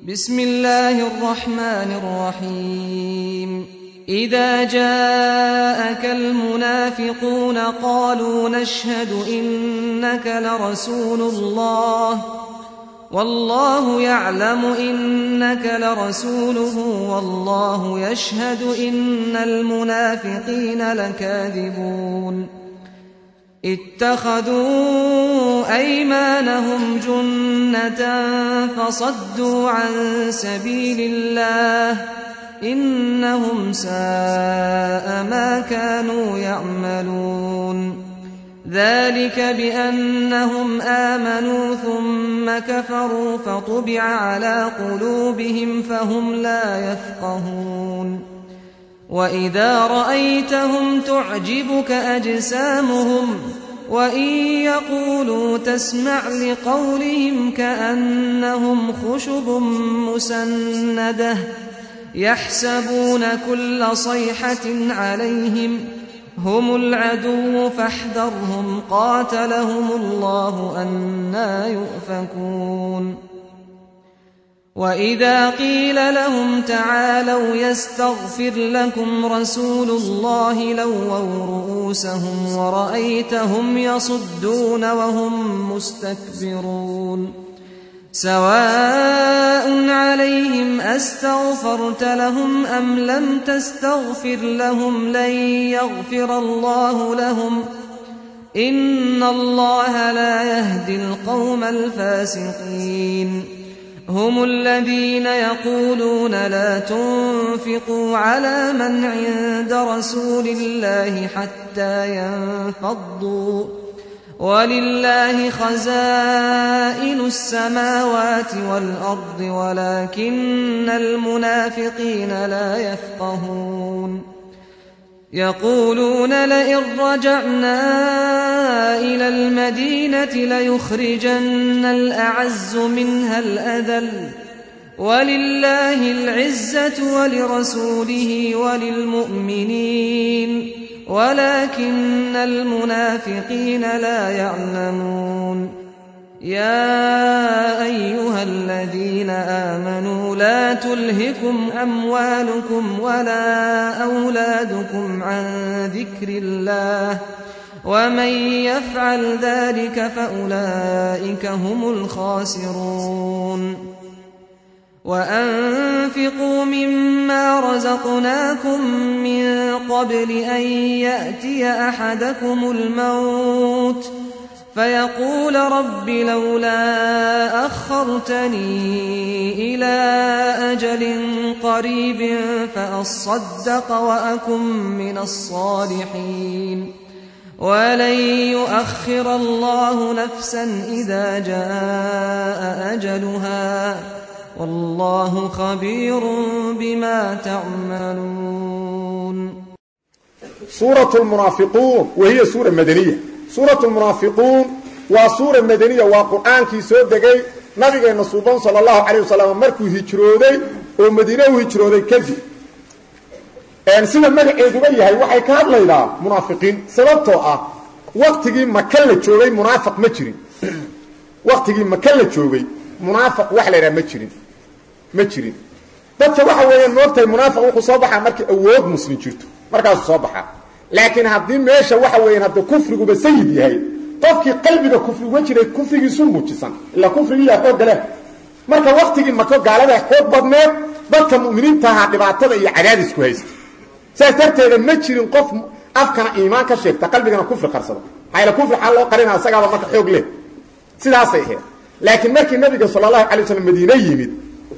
بسم الله الرحمن الرحيم إذا جاءك المنافقون قالوا نشهد إنك لرسول الله والله يعلم إنك لرسوله والله يشهد إن المنافقين لكاذبون اتخذوا أيمانهم جنة فصدوا عن سبيل الله إنهم ساء ما كانوا يعملون ذلك بأنهم آمنوا ثم كفروا فطبع على قلوبهم فهم لا يفقهون وإذا رأيتهم تعجبك أجسامهم وإن يقولوا تسمع لقولهم كأنهم خشب مسندة يحسبون كل صيحة عليهم هم العدو فاحذرهم قاتلهم الله أنى يؤفكون وإذا قيل لهم تعالوا يستغفر لكم رسول الله لووا رؤوسهم ورأيتهم يصدون وهم مستكبرون سواء عليهم أستغفرت لهم أم لم تستغفر لهم لن يغفر الله لهم إن الله لا يهدي القوم الفاسقين هم الذين يقولون لا تنفقوا على من عند رسول الله حتى ينفضوا ولله خزائن السماوات والأرض ولكن المنافقين لا يفقهون يقولون لئن رجعنا إلى المدينة ليخرجن الأعز منها الأذل ولله العزة ولرسوله وللمؤمنين ولكن المنافقين لا يعلمون يا أيها الذين آمنوا لا تلهكم أموالكم ولا أولادكم عن ذكر الله ومن يفعل ذلك فأولئك هم الخاسرون وأنفقوا مما رزقناكم من قبل أن يأتي أحدكم الموت فيقول رب لولا أخرتني إلى أجل قريب فأصدق وأكن من الصالحين ولن يؤخر الله نفسا إذا جاء أجلها والله خبير بما تعملون. سورة المنافقون وهي سورة مدنية. سورة المنافقون وسورة مدنية وقرآن كي سودغي نبينا صوبان صلى الله عليه وسلم مركو هجرودي ومدينة هجرودي كذي ان سيده magaceedu yahay waxay ka hadlaydaa munaafiqiin sababtoo ah waqtigii Makka la joogay munaafiq ma jirin waqtigii Makka la joogay munaafiq wax la yiraahdo ma jirin dadka waxa weeyaan moortay munaafiq wuxuu soo baxaa markii awood muslim jirto markaas soo baxaa laakiin haddii meesha waxa weeyaan hadda kufrigu ba sayid yahay qofkii qalbiga kufriga jiray kufrigiisu muujisan ila kufriga xoog gale marka waqtigii Makka gaalada xoog badneed dadka muuminiinta ah dhibaatada iyo cadaadis ku haysta سأسترتي ما جيرين قف أفكار إيمان كشيء تقلبنا كفر قرصنا هاي الكفر حلو قرينا سجى ما كحوج له سيدا صحيح لكن ما كان النبي صلى الله عليه وسلم مدينة يمد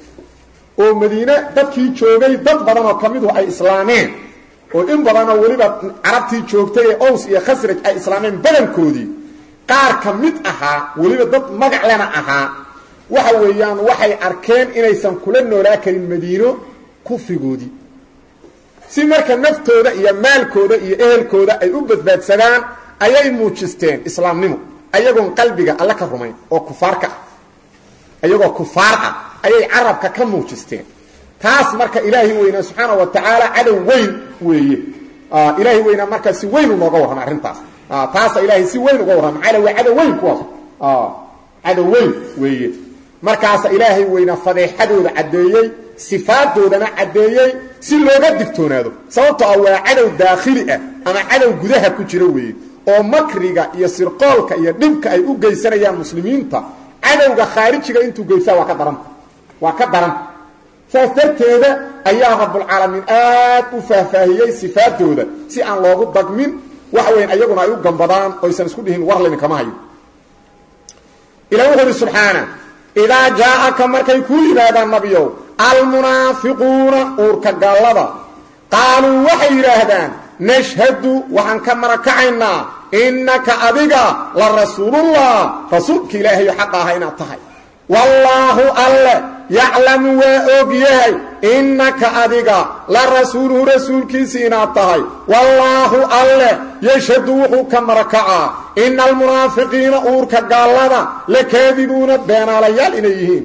ومدينة تبكي شوقي ضد بدنا كمدوا أي إسلامين وإن بدنا ولبا عربتي شوقتي أوس يخسرك أي إسلامين بدن كودي قار كمد أها ولبا ضد مجع لنا أها وحويان وحي أركان إن يسم كلنا ولكن المدينة كفر جودي si marka naftooda iyo maalkooda iyo ehelkooda ay u badbaadsadaan ayay muujisteen islaamnimo ayagoon qalbiga alla ka rumayn oo kufaarka ayagoo kufaar ah ayay carabka ka muujisteen taas marka ilaahi weyna subhanahu wa ta'ala cadow weyn weeye ilaahi weyna marka si weyn uga waran arintaas taas ilaahi si weyn uga waran ala waa cadow weyn kuwaas cadow weyn weeye markaas ilaahay weyna fadeexadooda cadeeyay sifaaddoodana cadeeyay si looga digtoonaado sababtoo waa cadow daakhili ah ama cadow gudaha ku jira weeye oo makriga iyo sirqoolka iyo dhibka ay u geysanayaan muslimiinta cadowga khaarijiga intuu geysaa waa ka daran saas darteeda ayaa rabbul caalamiin aad u faahfaahiyey sifaadooda si aan loogu dagmin waxa weyn ayaguna ay u gambadaan oo aysan isku dhihin war lin kama hayo ilaahu subhanahu idaa jaa'aka markay ku yimaadaan nabiyow almunaafiquuna uurka gaalada qaaluu waxay yidhaahdaan nashhadu waxaan ka marakacaynaa innaka adiga la rasuulullah rasuulka ilaahay xaq ah inaad tahay wallaahu alla yaclamu waa og yahay innaka adiga la rasuuluhu rasuulkiisa inaad tahay wallaahu alle yashhadu wuxuu ka marakacaa ina almunaafiqiina uurka gaalada lakaadibuuna beenaalayaal inay yihiin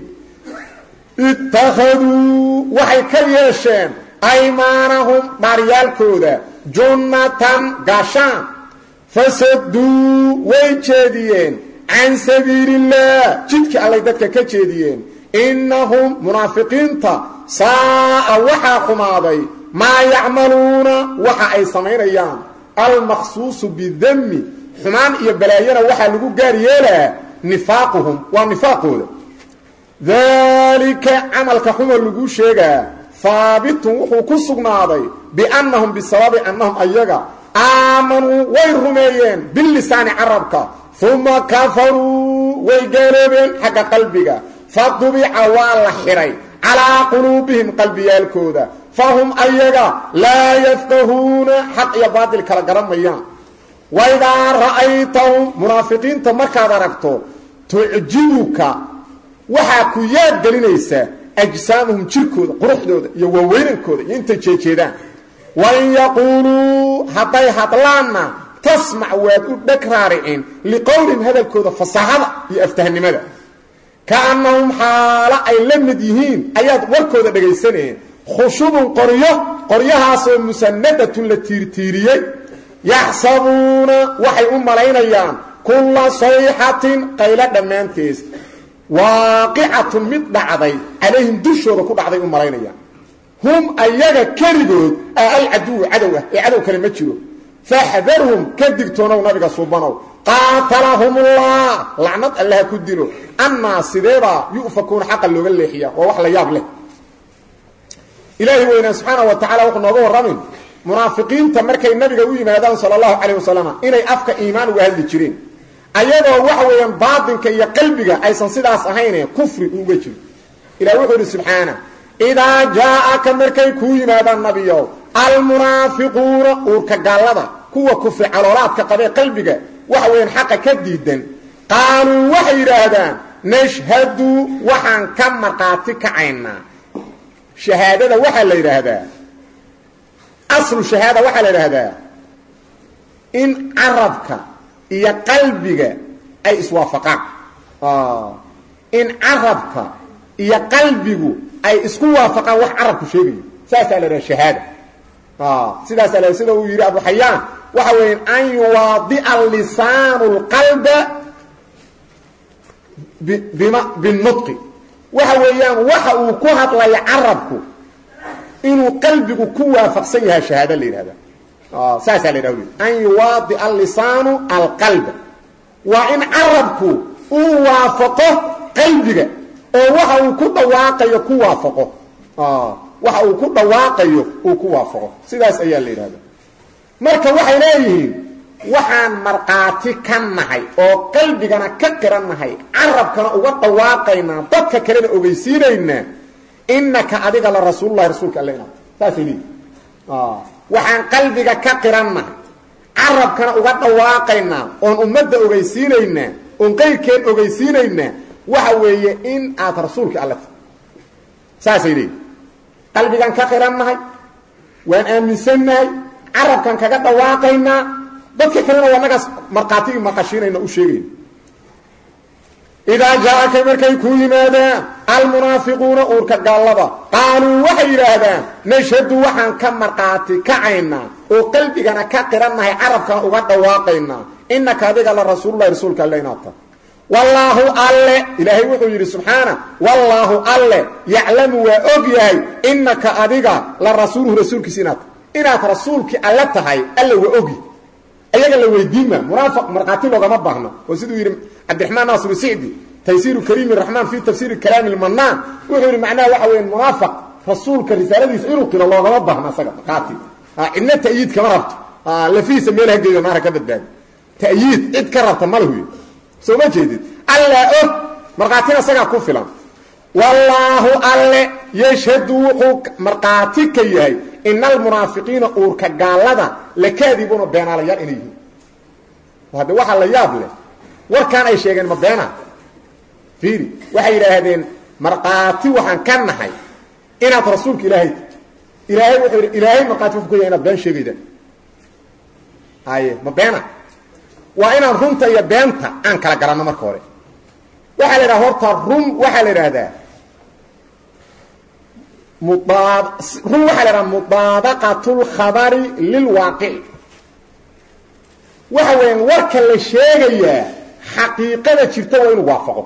ittakhaduu waxay ka yeesheen aymaanahum dhaaryaalkooda junnatan gaashaan fasaduu way jeediyeen can sabiilillaah jidka allay dadka ka jeediyeen innahum munaafiqiinta saa'a waxaa xumaaday maa yacmaluuna waxa ay samaynayaan almaqsuusu bidami xumaan iyo balaayana waxaa lagu gaar yeelaa nifaaquhum waa nifaaqooda daalika camalka xuma lagu sheegaa haabitun wuxuu ku sugnaaday biannahum bisababi annahum ayaga aamanuu way rumeeyeen bilisaani carabka uma kafaruu way gaaloobeen xagga qalbiga fadubica waa la xiray calaa quluubihim qalbiyaalkooda fahum ayaga laa yafqahuuna xaq iyo baatil kala garanmayaan waidaa ra'aytahum munaafiqiinta markaad aragto tucjibuka waxaa ku yaad gelinaysaa ajsaamuhum jirkooda quruxdooda iyo waaweynankooda iyo intay jeejeedaan wain yaquuluu hadday hadlaanna tasmac waad u dheg raaricin liqowlihim hadalkooda fasaxada iyo aftahnimada kaannahum xaalo ay la mid yihiin ayaad warkooda dhegaysanayeen khushubun qoryahaasoo musannadatun la tiirtiiriyey yaxsabuuna waxay u malaynayaan kulla sayxatin qaylo dhammaantees waaqicatun mid dhacday calayhim dushooda ku dhacday u malaynayaan hum ayaga keligood alcaduwu cadow ah ee cadow kale ma jiro faxdarhum ka digtoonow nabiga subanow qaatalahumullah lacnad allaha ku dilo annaa sideebaa yu'fakuuna xaqa looga leexiya waa wax la yaab leh ilaahi weynaa subxaana wa tacala wuxuu nooga warramin munaafiqiinta markay nabiga u yimaadaan sala allahu calayh wasalam inay afka iimaan uga hadli jireen ayadoo waxa weeyaan baatinka iyo qalbiga aysan sidaas ahaynee kufri uga jiro ilaah wuxuu yidhi subxaana idaa jaa'aka markay kuu yimaadaan nabiyow almunaafiquuna uurka gaalada kuwa kufri caloolaadka qabee qalbiga waxa weeyaan xaqa ka diidan qaaluu waxay yidhaahdaan nashhadu waxaan ka markhaati kacaynaa shahaadada waxaa la yidhaahdaa aslu shahaada waxaa la yidhaahdaa in carabka iyo qalbiga ay iswaafaqaan in carabka iyo qalbigu ay isku waafaqaan wax carabku sheegayo saasaa la yidhaha shahaada sidaasaa la sida uu yidhi abu xayaan waxa weeye an yuwaadi'a lisaanu lqalba binutqi waxa weeyaan waxa uu ku hadlaya carabku inuu qalbigu ku waafaqsan yahay shahaada la yidhahda saasaa la yidhahda an yuwaadi'a lisaanu alqalba waa in carabku uu waafaqo qalbiga oo waxa uu ku dhawaaqayo ku waafaqo waxa uu ku dhawaaqayo uu ku waafaqo sidaas ayaa la yidhahda marka waxay leeyihiin waxaan markhaati ka nahay oo qalbigana ka qirannahay carabkana uga dhawaaqaynaa dadka kalena ogeysiinaynaa innaka adiga la rasuululahi rasuulka alla inaad saasay leeyihin waxaan qalbiga ka qirannahay carabkana uga dhawaaqaynaa oon ummadda ogeysiinaynaa oon qayrkeen ogeysiinaynaa waxa weeye in aad rasuulka alla tahay saasay leeyihin qalbigan ka qirannahay waan aaminsannahay carabkan kaga dhawaaqaynaa dadka kalena waa nagaas markhaatigii maqashiinayna u sheegayna idaa jaa'aka markay kuu yimaadaan almunaafiquuna uurka gaallada qaaluu waxay yidhaahdaan nashhadu waxaan ka markhaati kacaynaa oo qalbigana ka qirannahay carabkana uga dhawaaqaynaa innaka adiga la rasuululahi rasuulka alla inaad tahay wallaahu alle ilaahay wuxuu yidhi subxaana wallaahu alle yaclamu waa og yahay innaka adiga la rasuuluhu rasuulkiisa inaad rasuulkii alle tahay alle waa ogi ayaga la weydiima munaafiq marqaati loogama baahno oo siduu yidhi cabdiraxmaan naasir sicdi taysiiru kariimi raxmaan fii tafsiiri kalaami lmannaan wuxuu yidhi macnaha waxa weeye munaafiq rasuulka risaaladiisa inuu qiro loogama baahno asaga marqaati cidna ta'yiid kama rabto lafiisa meelaha geeyo naara ka badbaadi ta'yiid cid ka rabta ma lahu soo ma jeedid alla og marqaatina asagaa ku filan wallaahu alle yashhadu wuxuu marqaati ka yahay ina almunaafiqiina uurka gaalada lakaadibuuna beenaalayaal inay yihiin hadde waxaa la yaab leh warkaan ay sheegeen ma beena fiiri waxay yidhaahdeen marqaati waxaan ka nahay inaad rasuulka ilaahay ilaahay wuxuu yidhi ilaahay marqaati wuxuu ka yahay inaad been sheegayda haye ma beena waa inaan runta iyo beenta aan kala garanno marka hore waxaa la yidhaha horta run waxaa la yidhaahdaa run waxaa la yidhaha mudaabaqatu lkhabari lilwaaqici waxa weeyaan warka la sheegayaa xaqiiqada jirta waa inuu waafaqo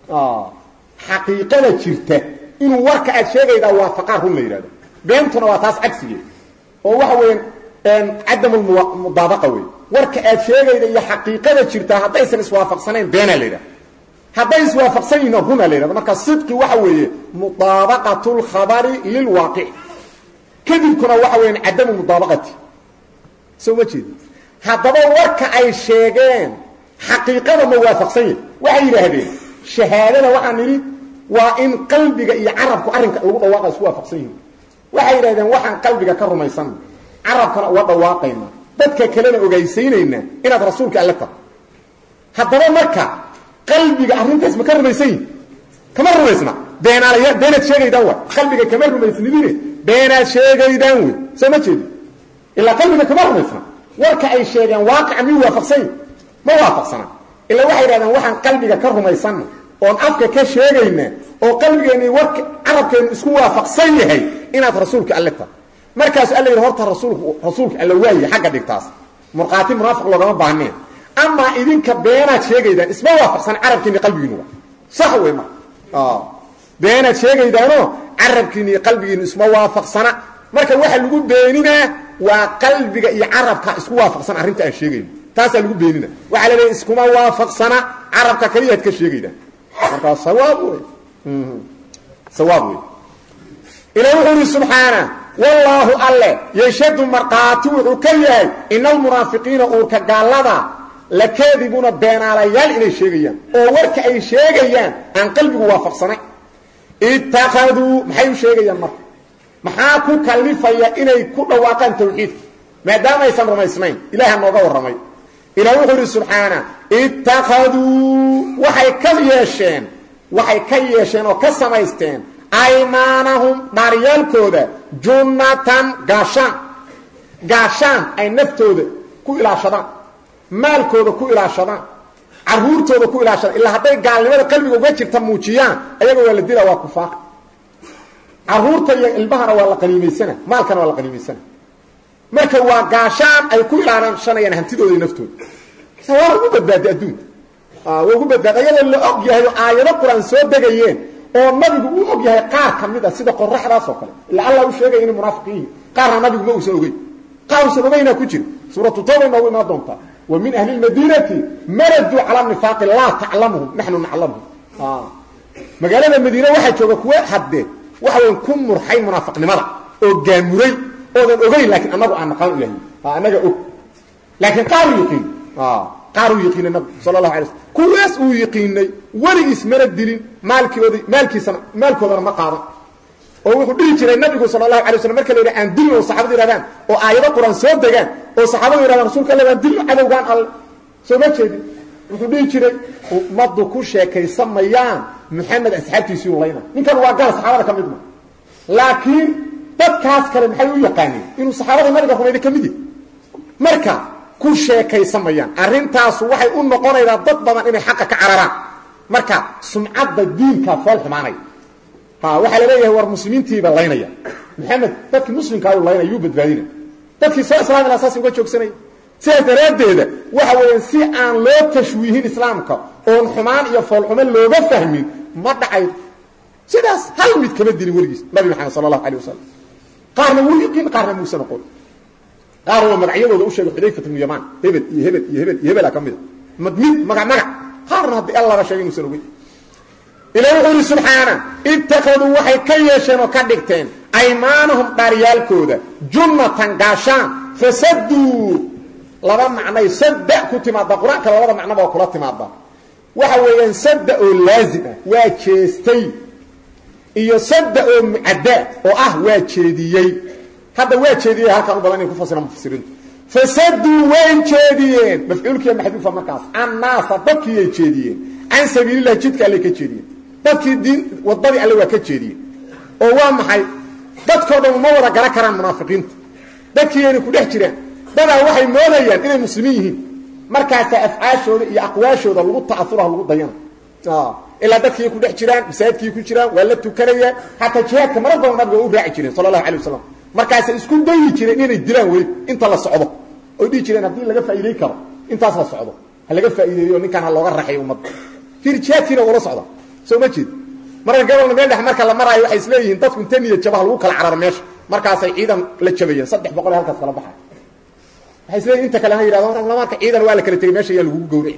xaqiiqada jirta inuu warka aad sheegaydaa waafaqaa run la yidhahdo beentuna waa taas cagsigeed oo waxa weeyaan cadamulmudaabaqa wey warka aad sheegayda iyo xaqiiqada jirta haddaysan iswaafaqsanayn beenaa la yidhahda hadday iswaafaqsan yihiin runa la yidhahda marka sidqi waxa weeye mudaabaqatu lkhabari lilwaaqici kadibkuna waxa weeyaan cadamu mudaabaqati soo ma jeedi haddaba warka ay sheegeen xaqiiqada ma waafaqsan yihin waxay yidhaahdeen shahaadada waxaan nidhi waa in qalbiga iyo carabku arrinka lagu dhawaaqa isku waafaqsan yihiin waxay yidhahdeen waxaan qalbiga ka rumaysanna carabkana uga dhawaaqayna dadka kalena ogaysaynayna inaad rasuulka alle tahay haddaba marka qalbiga arrintaas ma ka rumaysan yihin kama rumaysna beenaad sheegaydaan wa qalbiga kama rumaysnidine beenaad sheegaydaan wey soo ma jeedi ilaa qalbiga kama rumaysna warka ay sheegeen waaqica miyuu waafaqsan yihin ma waafaqsana ilaa waxay yidhahdeen waxaan qalbiga ka rumaysanna oon afka ka sheegayna oo qalbigeenni warka carabkeennu isku waafaqsan yahay inaad rasuulka alle tahay markaasu alla yidhi horta rasuulka alla waaye xagga dhigtaas markhaati munaafiq loogama baahneen amaa idinka beenaad sheegaydaan isma waafaqsan carabkiinni qalbigiinuba sax wey ma beenaad sheegaydaanoo carabkiinni iyo qalbigiinnu isma waafaqsana marka waxa lagu beeninaa waa qalbiga iyo carabka isku waafaqsan arrinta aan sheegayno taasaa lagu beenina waxaa la leeyahy iskuma waafaqsana carabka kaliyaad ka sheegaydaan markaa sawaab wey sawaab wey ilahi wuxuu yidhi subxaana wallaahu alle yashhadu markhaati wuxuu ka yahay ina almunaafiqiina uurka gaallada lakaadibuuna beenaalayaal inay sheegayaan oo warka ay sheegayaan aan qalbigu waafaqsanayn ittakhaduu maxay u sheegayaan marka maxaa ku kallifaya inay ku dhawaaqaan tawxiidka maadaama aysan rumaysnayn ilaha nooga warramay ilaah wuxuu yidhi subxaana ittakhaduu waxay ka yeesheen oo ka samaysteen aymaanahum dhaaryaalkooda junnatan gaashaan ay naftooda ku ilaashadaan maalkooda ku ilaashadaan caruurtooda ku ilaashadaan ilaa hadday gaalnimada qalbiga uga jirta muujiyaan ayaga waa la dilaa waa kufaar caruurta iyo ilmahana waa la qaniimaysana maalkana waa la qaniimaysana marka waa gaashaan ay ku ilaashanayaan hantidooda iyo naftooda waa ugu badbaadi adduunka waa ugu badbaadi ayadoo la og yahay oo aayado qur-aan soo degayeen oo nabigu uu og yahay qaar ka mid a sida qoraxdaas oo kale ila allah uu sheegay inay munaafiqiin qaarna nabigu ma uusan ogey qaar uusan ogeyna ku jiro suuratu tawba inoogu imaan doontaa wa min ahli lmadiinati maraduu cala nifaaqi laa taclamuhum naxnu naclamuhum magaalada madiine waxaa jooga kuwa haddee waxa weyn ku murxay munaafiqnimada oo gaamuray oodan ogeyn laakiin annagu aan naqaan ilahay annaga og laakiin qaaruu yaqiin qaaruu yaqiinay nabigu sala allahu alay slam kuwaas uu yaqiinay weligiis mana dilin maalkoodana ma qaadan oo wuxuu dhihi jiray nabigu sala allahu alay waslam marka la yidhaha aan dilno oo saxabadu yidhahdaan oo aayado qur-aan soo degaan oo saxaabadu yidhahdaan rasuulka alle baan dilno cadowgaan alle soo ma jeedin wuxuu dhihi jiray ummaddu ku sheekaysan mayaan maxamed asxaabtiisii ulayna ninkan waa gaal saxaabada ka mid ma laakiin dadkaas kale maxay u yaqaaneen inuu saxaabada nabiga rumayday ka mid yahay marka ku sheekaysan mayaan arrintaasu waxay u noqonaydaa dad badan inay xaqa ka cararaan marka sumcadda diinkaa fool xumaanaya waxaa la leeyahay war muslimiintiiba laynaya maxamed dadkii muslimkaa u laynaya yuu badbaadina dadkii soo islaamila saas uga joogsanaya sidaas daraaddeeda waxa weeyaan si aan loo tashwiihin islaamka oon xumaan iyo foolxumo looga fahmin ma dhacay sidaas hal mid kama dilin weligiis nabi maxamed sallallahu alayhi wasallam qaarna wuu yiqiin qaarna muusan aqoon qaar waa magacyadooda u sheegay Xudayfa ibn Yamaan hebel iyo hebel iyo hebel iyo hebel ka mid mid magac qaarna hadii Allah la sheegay muusan ogeyn ilaahu subhanahu ittaqadu waxay ka yeesheen oo ka dhigteen aymaanahum dariyalkooda junnatan gaashaan fasaddu laba macnay sadda ku timaada quraanka labada macnaba kula timaada waxa weeyaan sadda oo laazim ah waa jeestay iyo sadda oo muadda oo ah waa jeediyay hada waa jeediyay halka u badan in ku fasiraan mufassirin fasaddu way jeediyeen mafcuulkiya maxduufa markaas annaas dadkii jeediyeen an sabiilillah jidka alle ka jeediyeen dadkii diin wadadii alle waa ka jeediyeen oo waa maxay dadkooda ma wada gara karaan munaafiqiinta dadkii ay ku dhex jiraan dada waxay moodayaan inay muslimiin yihiin markaas afcaashooda iyo aqwaashooda lagu taasuro lagu dayana ila dadkii ku dhex jiraan masaajidkii ku jiraan waa la tukanaya hatta jihaadka marada nabiga uu raaci jireen sallallahu alayhi wasallam markaas isku dayi jireen inay dilaan way inta la socdo oo dhigi jireen hadii laga faa'iideey karo intaas la socdo ha laga faa'iideeyo ninkan looga raxay ummadda firjiyaadkiina wala socda soo ma jeed marka gabalna meel dhex marka la maraayo waxay isleeyihiin dadku inta niyad jabaha lagu kala carar meesha markaas ay ciidan la jabayeen 300 halkaas kala baxay waxay isleeyihiin inta kale ha yiraahdaan marka ciidan waa la kala tagay meesha yaa lagu gowracay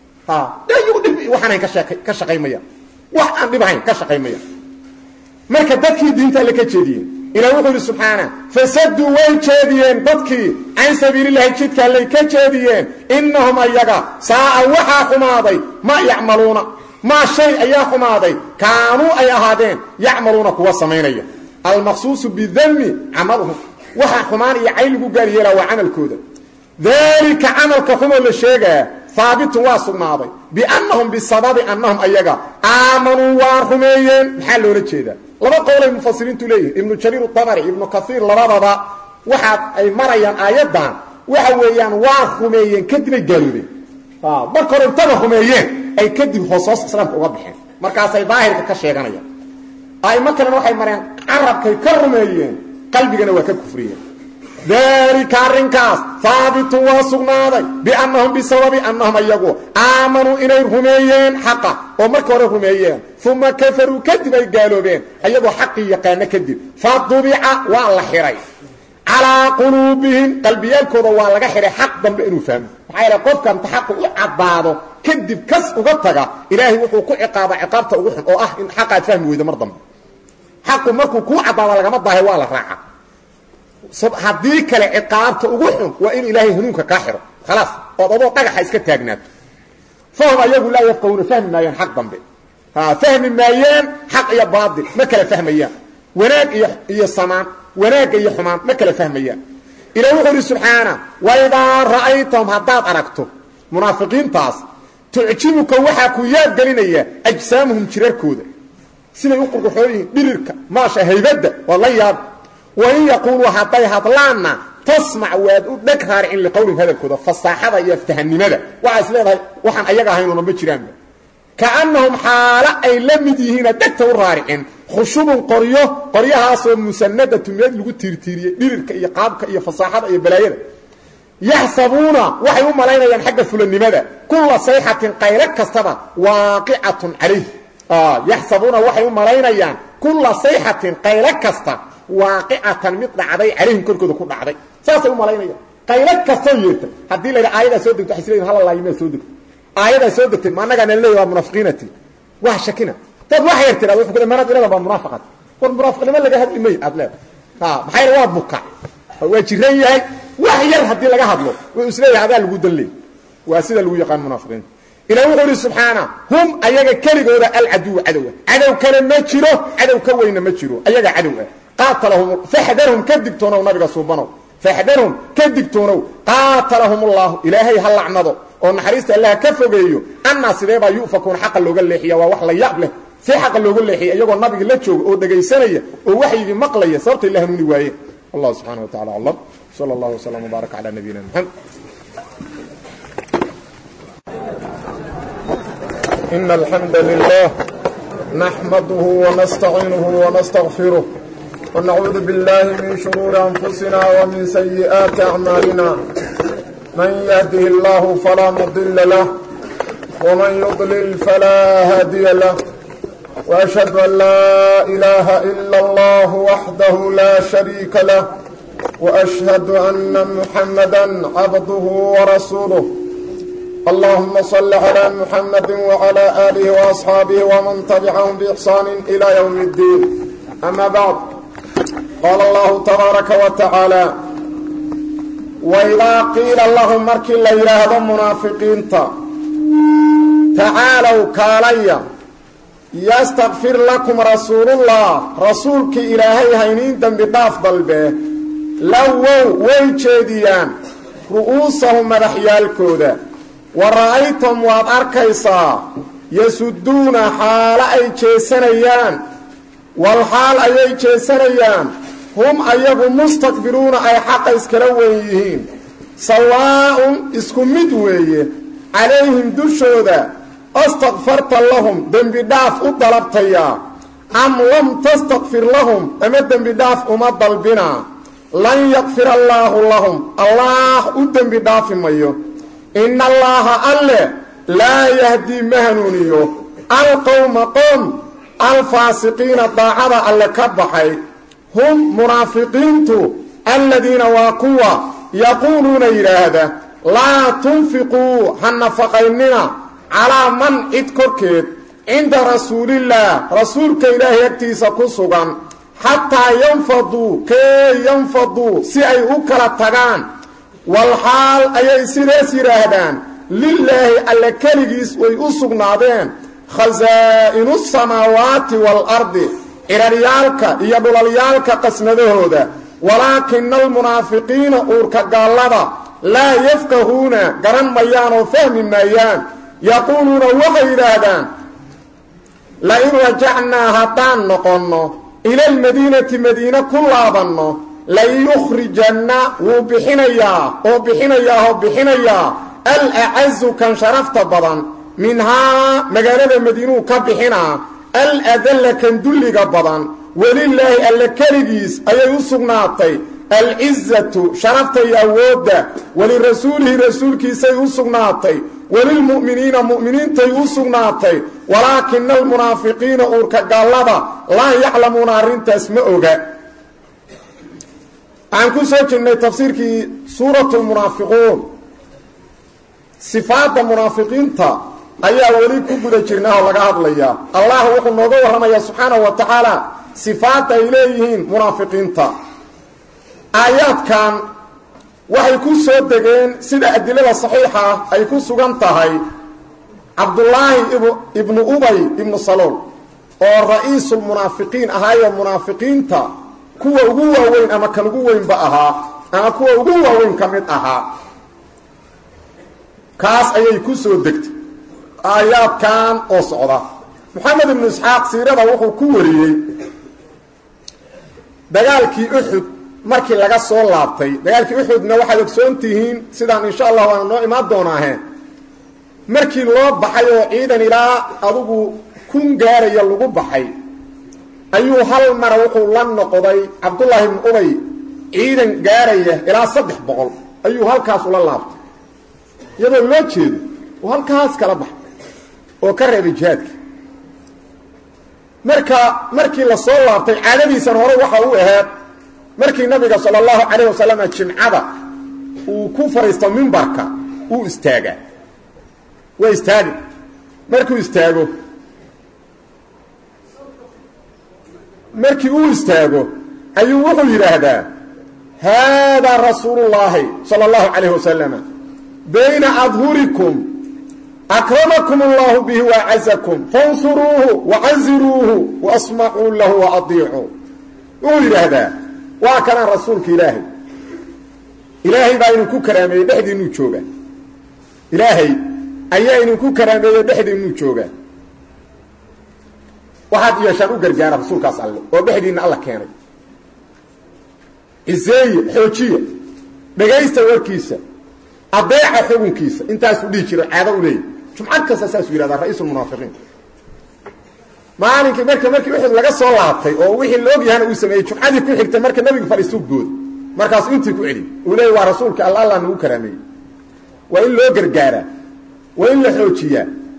waxaan ka shaqeymaya wax aan dhibayn ka shaqeymaya marka dadkii diinta la ka jeediyeen ilaahu wuxuu subhanahu fasaddu way jeediyeen dadkii aan sabiilillahi jidka la ka jeediyeen innahum ayaga saa waxa xumaaday ma yacmaluuna ma shay ayaa xumaaday kaanu ay ahaadeen yacmaluuna kuwa sameynaya المخصوص بالذم عملهم وحا حمان iyo cayligu gaar yeela waa amalkooda ذلك عملك هم اللي sheega ثابت واسنaaday بانهم بسبب انهم ayaga امنوا وارحمين maxaa loo jeeda laba qowl mufassiriintu leeyahay ibn jarir at-tabari ibn kathir labadaba waxa ay marayaan aayadan waxa weeyaan waarxumeeyeen kadib gaaloobe marka hore inta xumeeyeen ay kadib hoosos islaamka uga baxeen markaas ay daahirka ka sheeganayaan ay markan waxay mareen arabkay ka rumeeyeen qalbigana waa ka kufriyeen ذلك arrinkaas ثابت واسنaaday بانهم بسبب انهم ayagu امنوا inay rumeeyeen xaqa oo marka hore rumeeyeen thumma kafaru kadib ay gaaloobeen ayagu xaqi yaqaan kadib fadubi'a wa la xiray ala qulubihim qalbiyalkooda waa laga xiray xaq dambe inuu fahmo waxay la qofkan taxaqu u cabaado kadib kas uga taga ilaahi wuxuu ku ciqaaba ciqaabta ugu xun oo ah in xaqaad fahmi weydo mar dambe xaqu markuu ku cabaado laga ma baahay waa la raaca haddii kale ciqaabta ugu xun waa in ilaahay hanuunka ka xiro خلاص oo adoo dhagaxa iska taagnaato fahma ayagu la yaqoon fahmi maayeen xaq dambe fahmi maayeen xaq iyo baadil ma kala fahmayaan wanaag iyo samaan wanaag iyo xumaan ma kala fahmayaan ilaahu wuxuu subhanahu wa idha ra'aytum haddad aragto munaafiqiintaas tu'jibuka waxa ku yaab galinaya ajsaamuhum jirarkooda siday u qurqurxooyin dhirirka maasha haybada wallahi وإن يقولوا حتى هطلعنا تسمع وادك رارعين لقول هذا الكذا فالصاحبة يفتهن ماذا وعسلها وحن أيقا هينو نبجران كأنهم حالة أي لم يديهين دكتور رارعين خشوب قرية هاسو مسندة تمياد لغو تيرتيرية ليرك إيا قابك إيا فصاحبة إيا بلايين يحسبون وحيهم ملايين ينحق فلن ماذا كل صيحة قيرك كستبا واقعة عليه يحسبون وحيهم ملايين كل صيحة قيرك كستبا واقعة مثل عدي عليهم كركود كل عدي ساسي وملايين قيلك كسيت hadii la aayada soo degto xisleen hal la yimid soo degto aayada soo degtay ma anaga nalay waa munaafiqiinati wax shakina tad wax yartira wuxuu kale marad ilaa baa munaafiqad war munaafiqnimo laga hadli may adleed maxay waa buka waa jiran yahay wax yar hadii laga hadlo way isleeyahay hada lagu dalay waa sida lagu yaqaan munaafiqiin ila wuxuu subhana hum ayaga kaligooda al adu adaw kale ma jiro adaw ka weyna ma jiro ayaga adaw قاتلهم فحذرهم كدبتونوا نبي سبحانه فحذرهم كدبتونوا قاتلهم الله إلهي هل لعنده ونحريست الله كفوغيو أن سيديبا يؤفكون حقا لوغا ليخيا ووح لا يقله في حقا لوغا ليخيا ايغو نبي لا جوغ او دغيسانيا او وحيغي مقليا صورت الله نوني وايه الله سبحانه وتعالى الله صلى الله وسلم وبارك على نبينا محمد إن الحمد لله نحمده ونستعينه ونستغفره ونعوذ بالله من شرور أنفسنا ومن سيئات أعمالنا من يهده الله فلا مضل له ومن يضلل فلا هادي له وأشهد أن لا إله إلا الله وحده لا شريك له وأشهد أن محمدا عبده ورسوله اللهم صل على محمد وعلى آله وأصحابه ومن تبعهم بإحسان إلى يوم الدين أما بعد قال الله تبارك وتعالى وإذا قيل لهم مركي ليلة منافقين تعالوا كاليا يستغفر لكم رسول الله رسولك إلهي هينين دم بطافضل به لووا ويجيديان رؤوسهم مدحيالكودا ورأيتم وأركيسا يسدون حال أي جيسانيان والحال أي جيسانيان هم أيهم مستكبرون أي حق اسكرويهين سواء اسكم مدويه عليهم دشودا استغفرت لهم دم بداف أطلبتيا أم لم تستغفر لهم أما دم بداف أمضل بنا لن يغفر الله لهم الله أدم بداف ميو إن الله ألا لا يهدي مهنونيو القوم قوم الفاسقين الضاعة اللي كبحي هم منافقين الذين واقوا يقولون إلى هذا لا تنفقوا هنفقيننا على من اتكركت عند رسول الله رسولك إله يكتيس كسوغا حتى ينفضوا سيئي أكلا تغان والحال أي سيري هدان لله ألا كالجيس ويؤسقنادين خزائن السماوات والأرض إراريالك يدولاليالك قسمده ولكن المنافقين أورك قالبا لا يفقهون قرن ميان وفهم ميان يقولون وغير هدان لئن رجعنا هتان نقلنا إلى المدينة مدينة كلها ليخرجنا وبحنيا الأعز كان شرفت بضان منها مقالة المدينة كبحنا الأدل كان دلق بضان ولله الكريس أي يسقناطي العزة شرفتي أود ولرسوله رسولك سيسقناطي وللمؤمنين مؤمنين تيسقناطي ولكن المنافقين أورك قالبا لا يعلمون أرنت اسمعوك عنكو سوچنة تفسير كي سورة المنافقون صفات المنافقين أيها ولي كبدا جرناه لقاء الله الله وقل نوضوه رمي سبحانه وتعالى صفات إليهم منافقين آيات كان waxay ku soo degeen sida adilada saxiixa ay ku sugan tahay Abdullah ibn Ubay ibn Salul oo ra'iisul munaafiqiin ahaayo munaafiqiinta kuwa ugu waaweyn ama kan ugu weyn ba ahaa ama kuwa ugu waaweyn kamid ahaa kaas ayay ku soo degtay آيات كان oo socda Muhammad ibn Ishaq siirada wuxuu ku wariyay dagaalkii Uhud markii laga soo laabtay dagaalkii Uhudna waxa ogsoontihiin sidaan insha Allah waan noo imaan doonaa markii loo baxay oo ciidan ilaa adugu kun gaaraya lagu baxay ayuu hal mar wuxuu la noqday Abdullah ibn Ubay ciidan gaaraya ilaa 300 ayuu halkaas ula laabtay iyadoo loo jeedo oo halkaas kala baxay oo ka reebay jihaadka markii la soo laabtay caadadiisan hore waxa uu ahayd markii nabiga sallallahu alayhi wasallam jimcada uu ku fariisto minbarka uu istaaga way istaagi markii uu istaago ayuu wuxuu yiraahdaa hada rasuulullah sallallahu alayhi wasallam bayna adhurikum أكرمكم الله به وعزكم فانصروه وعزروه وأسمعوا له وأطيعوا قول هذا وكان رسولك إلهي بأينكو كرامي بحدي نوشوغا إلهي أيينكو كرامي بحدي نوشوغا واحد يشارو قرجانا رسولك صلى الله وبحدي إن الله كان إزاي حوشية بغيست وركيسة أضيع حقن كيسة انت أسولي جيرا عادة ولي جمعات كاساس يرادا رئيس المنافقين maalinka markii wixii laga soo laabtay oo wixii loo yahay uu sameeyay jumcadii ku xigtay marka nabiga fariisto good markaas intii ku celi uu leeyahay waa rasuulka Allah nagu karaamay waa in loo gargaara waa in la xoojiya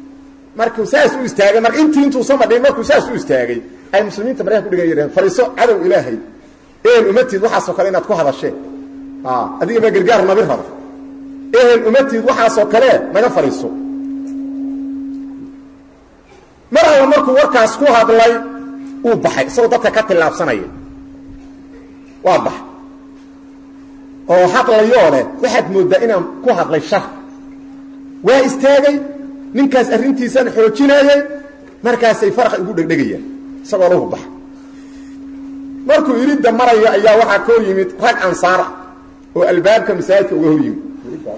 markuu saas u istaagay mar intuu samadhay markuu saas u istaagay ay muslimiinta markaa ku dhigayeen fariiso cadow ilaahay umatid waxa soo kale inaad ku hadasheen adiga ma gargaar nabi rabo umatid waxa soo kale naga fariiso markuu warkaas ku hadlay uu baxay soo dadka ka tilaabsanaya waa bax oo hadlayo leh waxaad moodaa inaan ku hadlay shar waa istaagay ninkaas arintiisan xoojinayay markaas ay farq ugu dhagdhagayaan isagoo lagu bax markuu iridda maraya ayaa waxa ka yimid rag ansaar oo albaabka masaajidka uga hor yimid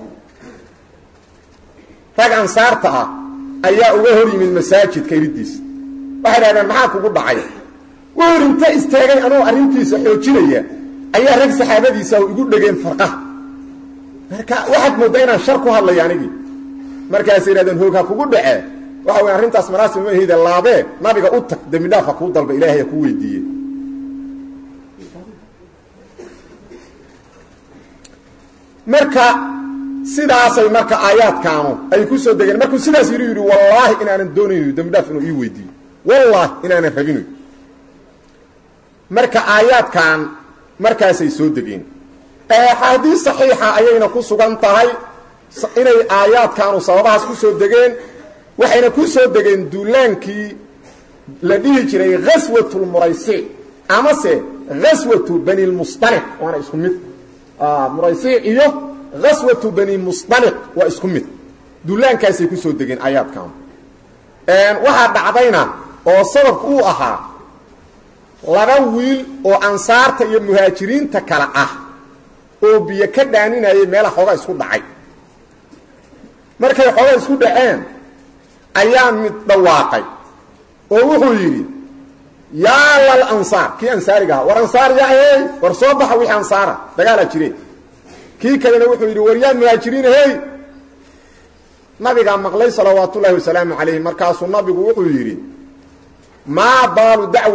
rag ansaarta ayaa uga hor yimid masaajidka iriddiisa waxay yiraahdeen maxaa kugu dhacay warinta istaagay anoo arintiisa xoojinaya ayaa rag saxaabadiisa ugu dhageen farqa marka waxaad moodaa inaan shar ku hadlayo anigii markaas yiraahdeen hooga kugu dhacay waxa weey arintaas manaasib ma heeda laabe nabiga u tag dambi dhaafa ku dalba ilaahay ku weydiiyay marka sidaasay marka aayaadkaanu ay ku soo degeen markuu sidaas yiri wallahi inaanan doonayno dambi dhaaf inuu ii weydiiyo wallahi inaanan rabino marka aayaadkan markaasay soo degeen xadiis saxiixa ayayna ku sugan tahay inay aayaadkaanu sababahaas ku soo degeen waxayna ku soo degeen duulaankii la dhihi jiray ghaswatul muraysi ama se ghaswatu bani al-mustaliq waana isku mid muraysi iyo ghaswatu bani mustaliq waa isku mid duulaankaasay ku soo degeen aayaadkan waxa dhacdayna oo sababku uu ahaa laba wiil oo ansaarta iyo muhaajiriinta kala ah oo biyo ka dhaaninayay meel xoga isku dhacay markay xoga isku dhaceen ayaa mid dhawaaqay oo wuxuu yiri yaa lal ansaar ki ansaariga war ansaar yahay war soo baxa wixii ansaara dagaala jireen kii kalena wuxuu yiri war yaa muhaajiriin hey nabiga maqlay salawaatullaahi wasalaamu alayhi markaasuu nabigu wuxuu yiri ما بال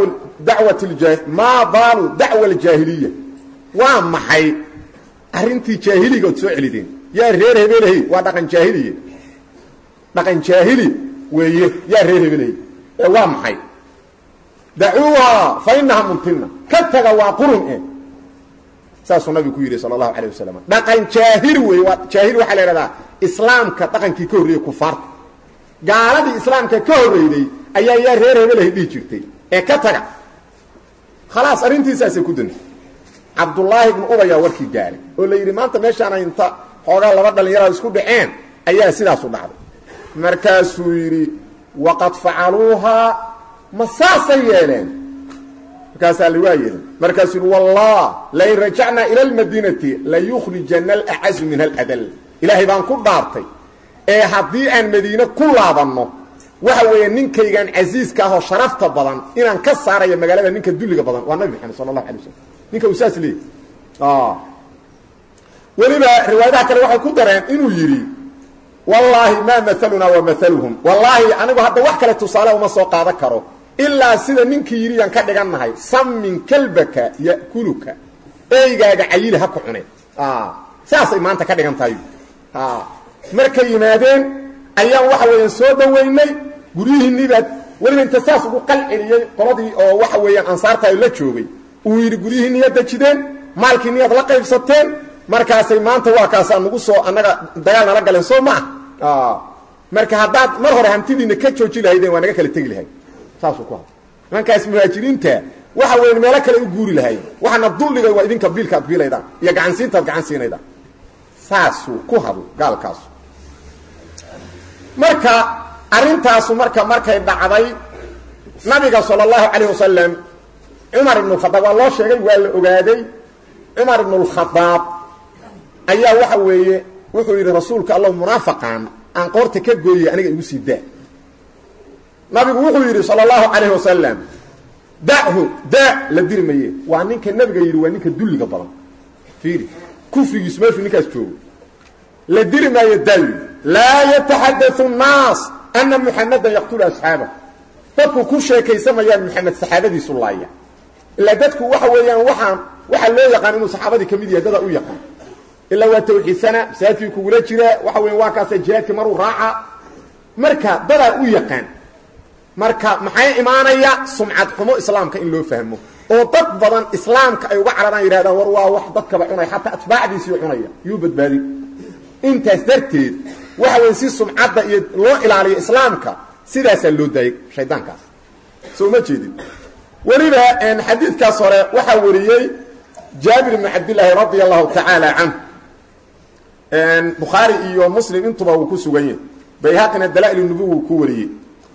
دعوة الجاهلية ومحي أرنتي جاهلية قد سؤالدين يا رير هبيلهي ودقن جاهلية دقن جاهلي ويه يا رير هبيلهي ومحي دعوها فإنها ممتنة كتغا وقرن إيه ساسو النبي كويري صلى الله عليه وسلم دقن جاهلي جاهلي وحالي رضا إسلام كتقن كي كوري كفار قال إسلام كوري ayaa yaa reer hebelahay dhii jirtay ee ka taga khalaas arintiisaas ku dan Abdullah ibn Ubay warkii gaaray oo la yiri maanta meeshaan inta xoogaa laba dhalinyaro isku dhaceen ayaa sidaas u dhacday markaasuu yiri waqad fa'aluha masaasayeelan markaasaa la waayeen markaasuu wallah la rajacna ila al-madinati la yukhrijanna al-a'az min al-adl ilaahi baan ku dhaartay ee hadii aan madiina ku laabanno waxa weeye ninkaygan aziiska ah oo sharafta badan inaan ka saarayo magaalada ninka dulliga badan waa nabi maxamed sallallahu alayhi wasallam ninka usaas leeyahay waliba riwaayadaha kale waxay ku dareen inuu yiri wallahi ma mathaluna wa mathaluhum wallahi anigu hadda wax kale tusaale uma soo qaada karo illa sida ninkii yiri aan ka dhiganahay sammin kalbaka yakuluka eygaaga cayil ha ku cunay saasay maanta ka dhigan tahay markay yimaadeen ayaan waxa weeyaan soo dhaweynay gurihiinibad waliba inta saas ugu qalciliyay qoladii oo waxa weeyaan ansaarta ay la joogay uu yiri gurihiiniyada jideen maalkii niyad la qaybsateen markaasay maanta waa kaasaan nagu soo anaga dagaal nala galeen soo ma marka haddaad mar hore hantidiina ka jooji lahaydeen waa naga kala tegi lahayd saas ku hadal markaas muhaajiriinta waxa weeyaan meel kale u guuri lahayd waxana dulliga waa idinka biilka biilayda iyo gacan siinayda saas ku hadal gaalkaas marka arintaasu markay dhacday nabiga sallallahu alayhi wasallam Umar ibn Khattab loo sheegay waa la ogaaday Umar ibn al-Khattab ayaa waxa weeye wuxuu yiri rasuulka Allah munaafiqan aan qoorta ka gooyay aniga igu siidaa nabigu wuxuu yiri sallallahu alayhi wasallam da'hu la dirmaye waa ninka nabiga yiri waa ninka dulliga badan fiiri kufrigiis ma fi ninkaas joogo la dirmaye dal لا يتحدث الناس أن محمد يقتل أصحابه dadku ku sheekaysamayaan Muhammad saxaabadiisu laaya ila dadku waxa weeyaan waxa loo yaqaan inuu saxaabadii kamid yahay dad u yaqaan ila waa tawxiisana saafii ku wala jira waxa weeyaan waa kaas jihaadka maru raaca marka dada u yaqaan marka maxay imaanaya sumcad xumo islaamka in loo fahmo oo dad badan islaamka ay uga caradaan yiraahdaan war waa wax dadka cunay hatta atbaacdiisi cunaya yuu badbaadi intaas darteed waxa weyn si sumcadda iyo loo ilaaliyo islaamka sidaas loo daayay shaydaankaas soo ma jeedin waliba in xadiidkaas hore waxa wariyay Jaabir ibn Abdullah radiyallahu ta'ala anhu Bukhari iyo Muslim intuba uu ku sugan yahay bayhaqina dalaa'il an-nubuwah ku wariyay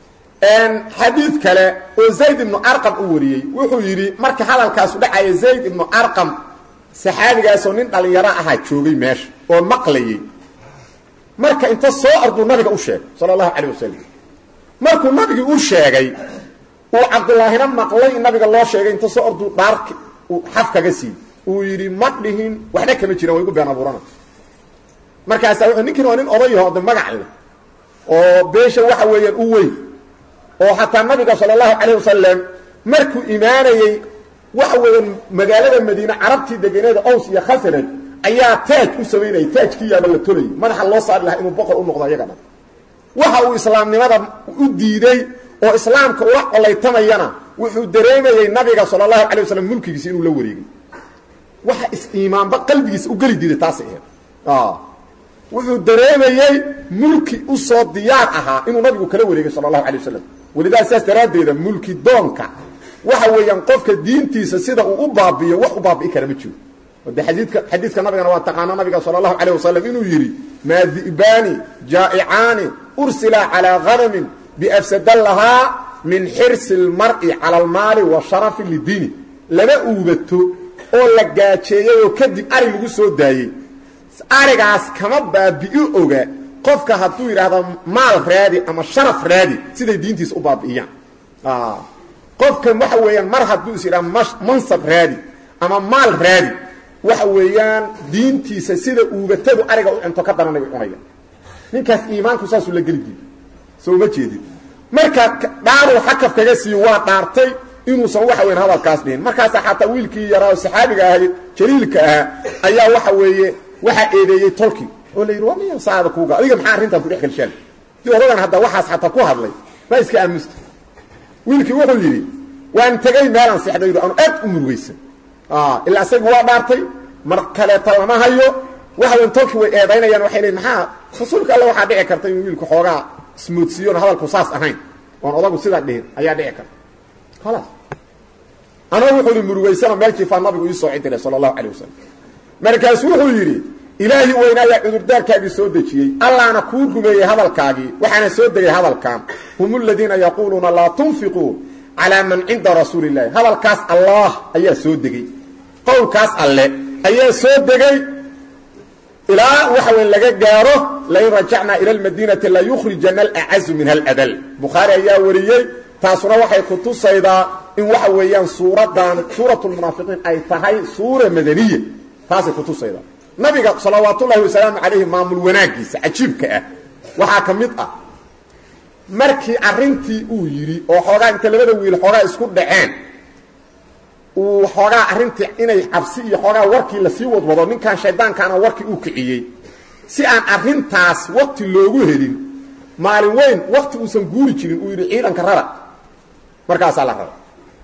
حديث كلا وزيد بن أرقم أوريي وحو يري marka hadalkaas u dhacay Zayd ibn Arqam saxaabigaas oo nin dhalinyaro ah joogay meesh oo maqlayay marka inta soo ardu nabiga u sheegay sallallahu alayhi wasallam markuu nabiga u sheegay oo Abdullaahina maqlay nabiga loo sheegay inta soo ardu dhaarki uu xafkaga sii uu yiri ma dhihin waxna kama jiraan way ugu been abuurana markaas uu ninkan oo nin odayaho oo magac leh oo beesha waxa weeyaan u weyn oo hatta nabiga sallallahu alayhi wasallam markuu iimaanayay waxa weeyaan magaalada Madiina Arabti deegaanada Aws iyo Khasraj ayaa taaj u sameeyay taajkii yaaba la tolay madaxa loo saar lahaa inuu boqor u noqdo ayaga waxa uu islaamnimada u diiday oo islaamka uu qolaytamayna wuxuu dareemayay nabiga sallallahu alayhi wasallam mulkigiisa inuu la wareegay waxa iimaanba qalbigiisa u gali diiday taas wuxuu dareemayay mulki u soo diyaar ahaa inuu nabigu kala wareegay sallallahu alayhi wasallam ولذا اساس تراديده ملكي دونكا waxa weeyaan qofka diintiisa sida uu u baabiyo wax u baabi'i kara ma jiro wada xadiidka nabigana waa taqaana nabiga sallallahu alayhi wasallam inuu yiri ma dibani jaa'ani ursila ala ghanam bi afsadallaha min hirs almar'i ala almal wa sharaf lidini lama uubato oo la gaajeeyay oo kadib ari lagu soo daayay arigaas kama baabi'i oga qofka haduu yiraahdo maal raadi ama sharaf raadi sida diintiisa u baabi'iyaan qofka waxa weeyaan mar haduu isira mansab raadi ama maal raadi waxa weeyaan diintiisa sida uubatadu ariga u cunto ka daranay cunaya ninkaas iimaanku saas u la galidi soo ma jeedin marka dhaaru xakaf kaga sii waa dhaartay inuu soo waxa weeyaan hadalkaas dheen markaas xataa wiilkii yaraa saxaabiga ah jaliilka ah ayaa waxa weeye waxa eedeeyay tolki oo la yiri waa miya saada kuuga adiga maxaa arinta ku dhex galshaan doodan hadda waxaas xataa ku hadlay ma iska aamusta wiilkii wuxuu yiri waan tagay meelan sixday aan aad u murugaysan ila asagu waa dhaartay mar kale talama hayo waxa uu tolki way eedaynayaan waxay leeyahay maxaa rasuulka Allah waxa dhici kartay in wiilku xoogaa smoodsiyo hadalku saas ahayn oo odagu sida dhigay ayaa dhici kartay خلاص ana wuxuu murugaysan meelkii fa nabigu ii soo ciiday sallallahu alayhi wasallam markaas wuxuu yiri ilaahi weynaaya cudurdaarkaagi soo dajiyay allahna ku rumeeyay hadalkaagi waxaana soo degay hadalkan humul ladina yaquluna la tunfiqu ala man inda rasuulillah hadalkaas allah ayaa soo degay qowlkaas alle ayaa soo degay ila waxa weyn laga gaaro la rajacna ila almadinati la yukhrijana al'az minha al'adal bukhari ayaa wariyay taasuna waxay ku tusaydaa in waxa weeyaan suuratul munaafiqiin ay tahay suura madaniye taasay ku tusaydaa nabiga sallallahu wasallam alayhi maamul wanaagiisa ajiibka ah waxa kamid ah markii arintii uu yiri oo xoogaa inta labada wiil xoogaa isku dhaceen uu xoogaa arintii inay cabsi iyo xoogaa warkii la sii wadwado ninkan shaydaankaana warkii uu kiciyay si aan arintaas waqti loogu helin maalin weyn waqti uu san guuri jirin uu yiri ciidanka rara markaas la rara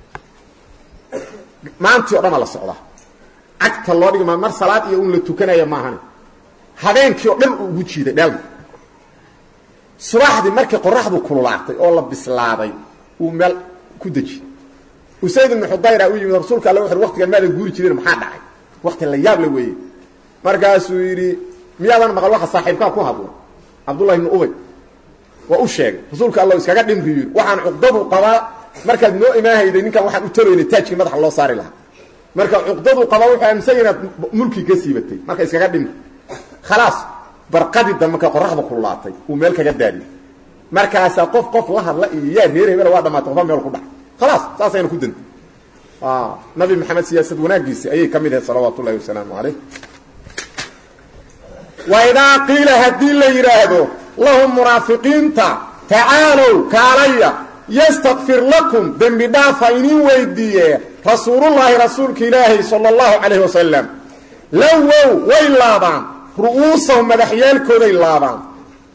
maantii oo dhan la socda agta loo dhigay mar salaad iyo uu la tukanaya maahan habeenkii oo dhan uu ugu jiiday dhaawdi subaxdii markii qorraxdu kululaatay oo la bislaaday uu meel ku daji Usayd ibn Hudayra uu yimid rasuulka Allah wuxuu waqtiga meel guuri jiray maxaa dhacay waqti la yaab la weeyay markaas uu yiri miyaadan maqal waxa saaxiibka ku hadlo Abdullah ibn Ubay waa u sheegay rasuulka Allah iskaga dhimriyo waxaan uqdadu qaba markaad noo imaahayday ninkan waxaan u taroynay taajki madaxa loo saari lahaa marka uqdadu qaba wuxuu amsayna mulki ka siibatay marka iskaga dhimri خلاص barqadi damka qorraxda kululaatay uu meel kaga daali markaas qof la hadla iyo reereebada waa dhamaatay qof meel ku dhac خلاص saasayna ku dintay nabi maxamed siyaasad wanaagiisa ayay kamid ahayd sallallahu alayhi wasallam wa idha qila hadii la yiraahdo lahum munafiqinta ta'alu kalaya yastaghfir lakum dambi dhaafa inin weydiye rasuulullaahi rasuulka ilaahi sallallahu alayhi wasallam law waylaaban ru'uusahum madaxyaalkooday laabaan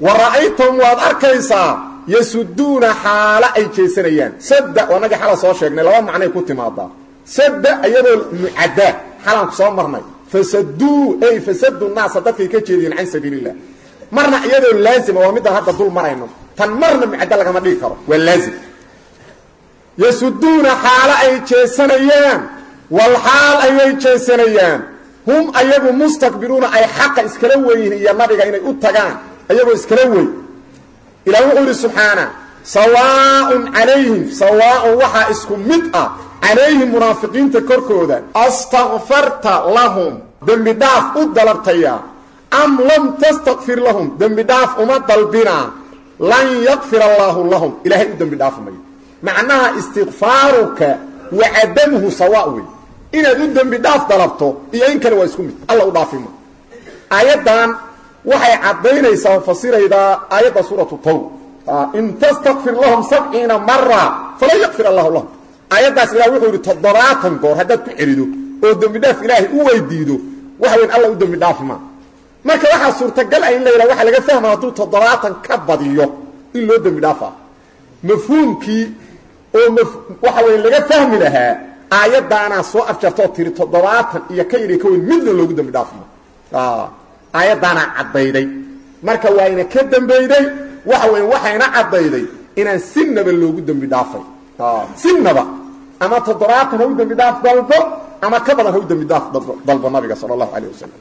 wara'aytum waad arkaysaa yasuduuna xaala ay jeesanayaan sadda oo naga xala soo sheegnay laba macnay ku timaadaa sadda ayadoo mucadda xalan ku soo marnay fasaduu ay fasadu naas dadkay ka jeediyeen aan sabiilillah marna iyadoo laazim waa mid hadda dul marayno tan marna mucadda laga ma dhigi karo waa laazim yasuduuna xaala ay jeesanayaan wal xaal ay jeesanayaan hum ayagu mustakbiruuna ay xaq iskala weeyeen iyo nabiga inay u tagaan ayagoo iskala weey ilaahu wuxuu subhana sawaa'un alayhim sawaa'un waxa isku mid ah alayhim munaafiqiinta korkooda astaghfarta lahum dambi dhaaf u dalabtaya am lam tastaghfir lahum dambi dhaaf uma dalbina lan yaghfir Allahu lahum ilaahi u dambi dhaaf may macnaha istighfaaruka wa adamuhu sawaa'un inaad u dambi dhaaf dalabto iyo in kale waa isku mid Allah u dhaafima ayadan waxay cadeynaysaa fasirayda aayada suuratu tawba in tastaghfir lahum 70 marra fala yaghfir Allahu lahum ayadaas ilaahay wuxuu yiri 70 goor hadaad ku xirido oo dambi dhaaf ilaahay u weydiido waxa weyn Allah u dambi dhaafima marka waxa suurtagal ah in la yiraahdo waxa laga fahmaa haduu 70 ka badiyo in loo dambi dhaafa mafhuumkii oo waxa weyn laga fahmi lahaa ayadaana soo afjarto tiri 70 iyo ka yiri ka weyn mid loogu dambi dhaafimo ayadana cadayday marka waa ina ka dambeeyday waxa weyn waxayna cadayday inaan sinaba loogu dambi dhaafay sinaba ama 70 loogu dambi dhaaf dalbo ama ka badan loogu dambi dhaaf dalbo nabiga sallallahu alayhi wasallam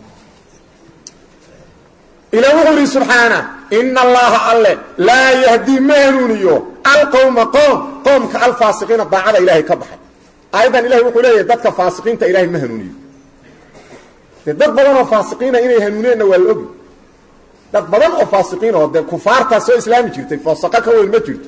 ilaahu subhanahu inna allaha alla la yahdi mahnuniyo alqawma qawmka alfasiqina ba'ada ilaahi ka baxay aydan ilaahi wuxuu leeyahay dadka faasiqiinta ilaahi mahnuniyo dad badan oo faasiqiina inay hanuuneen waa la og dad badan oo faasiqiin oo kufaarta soo islaami jirtay fasaqa ka weyn ma jirto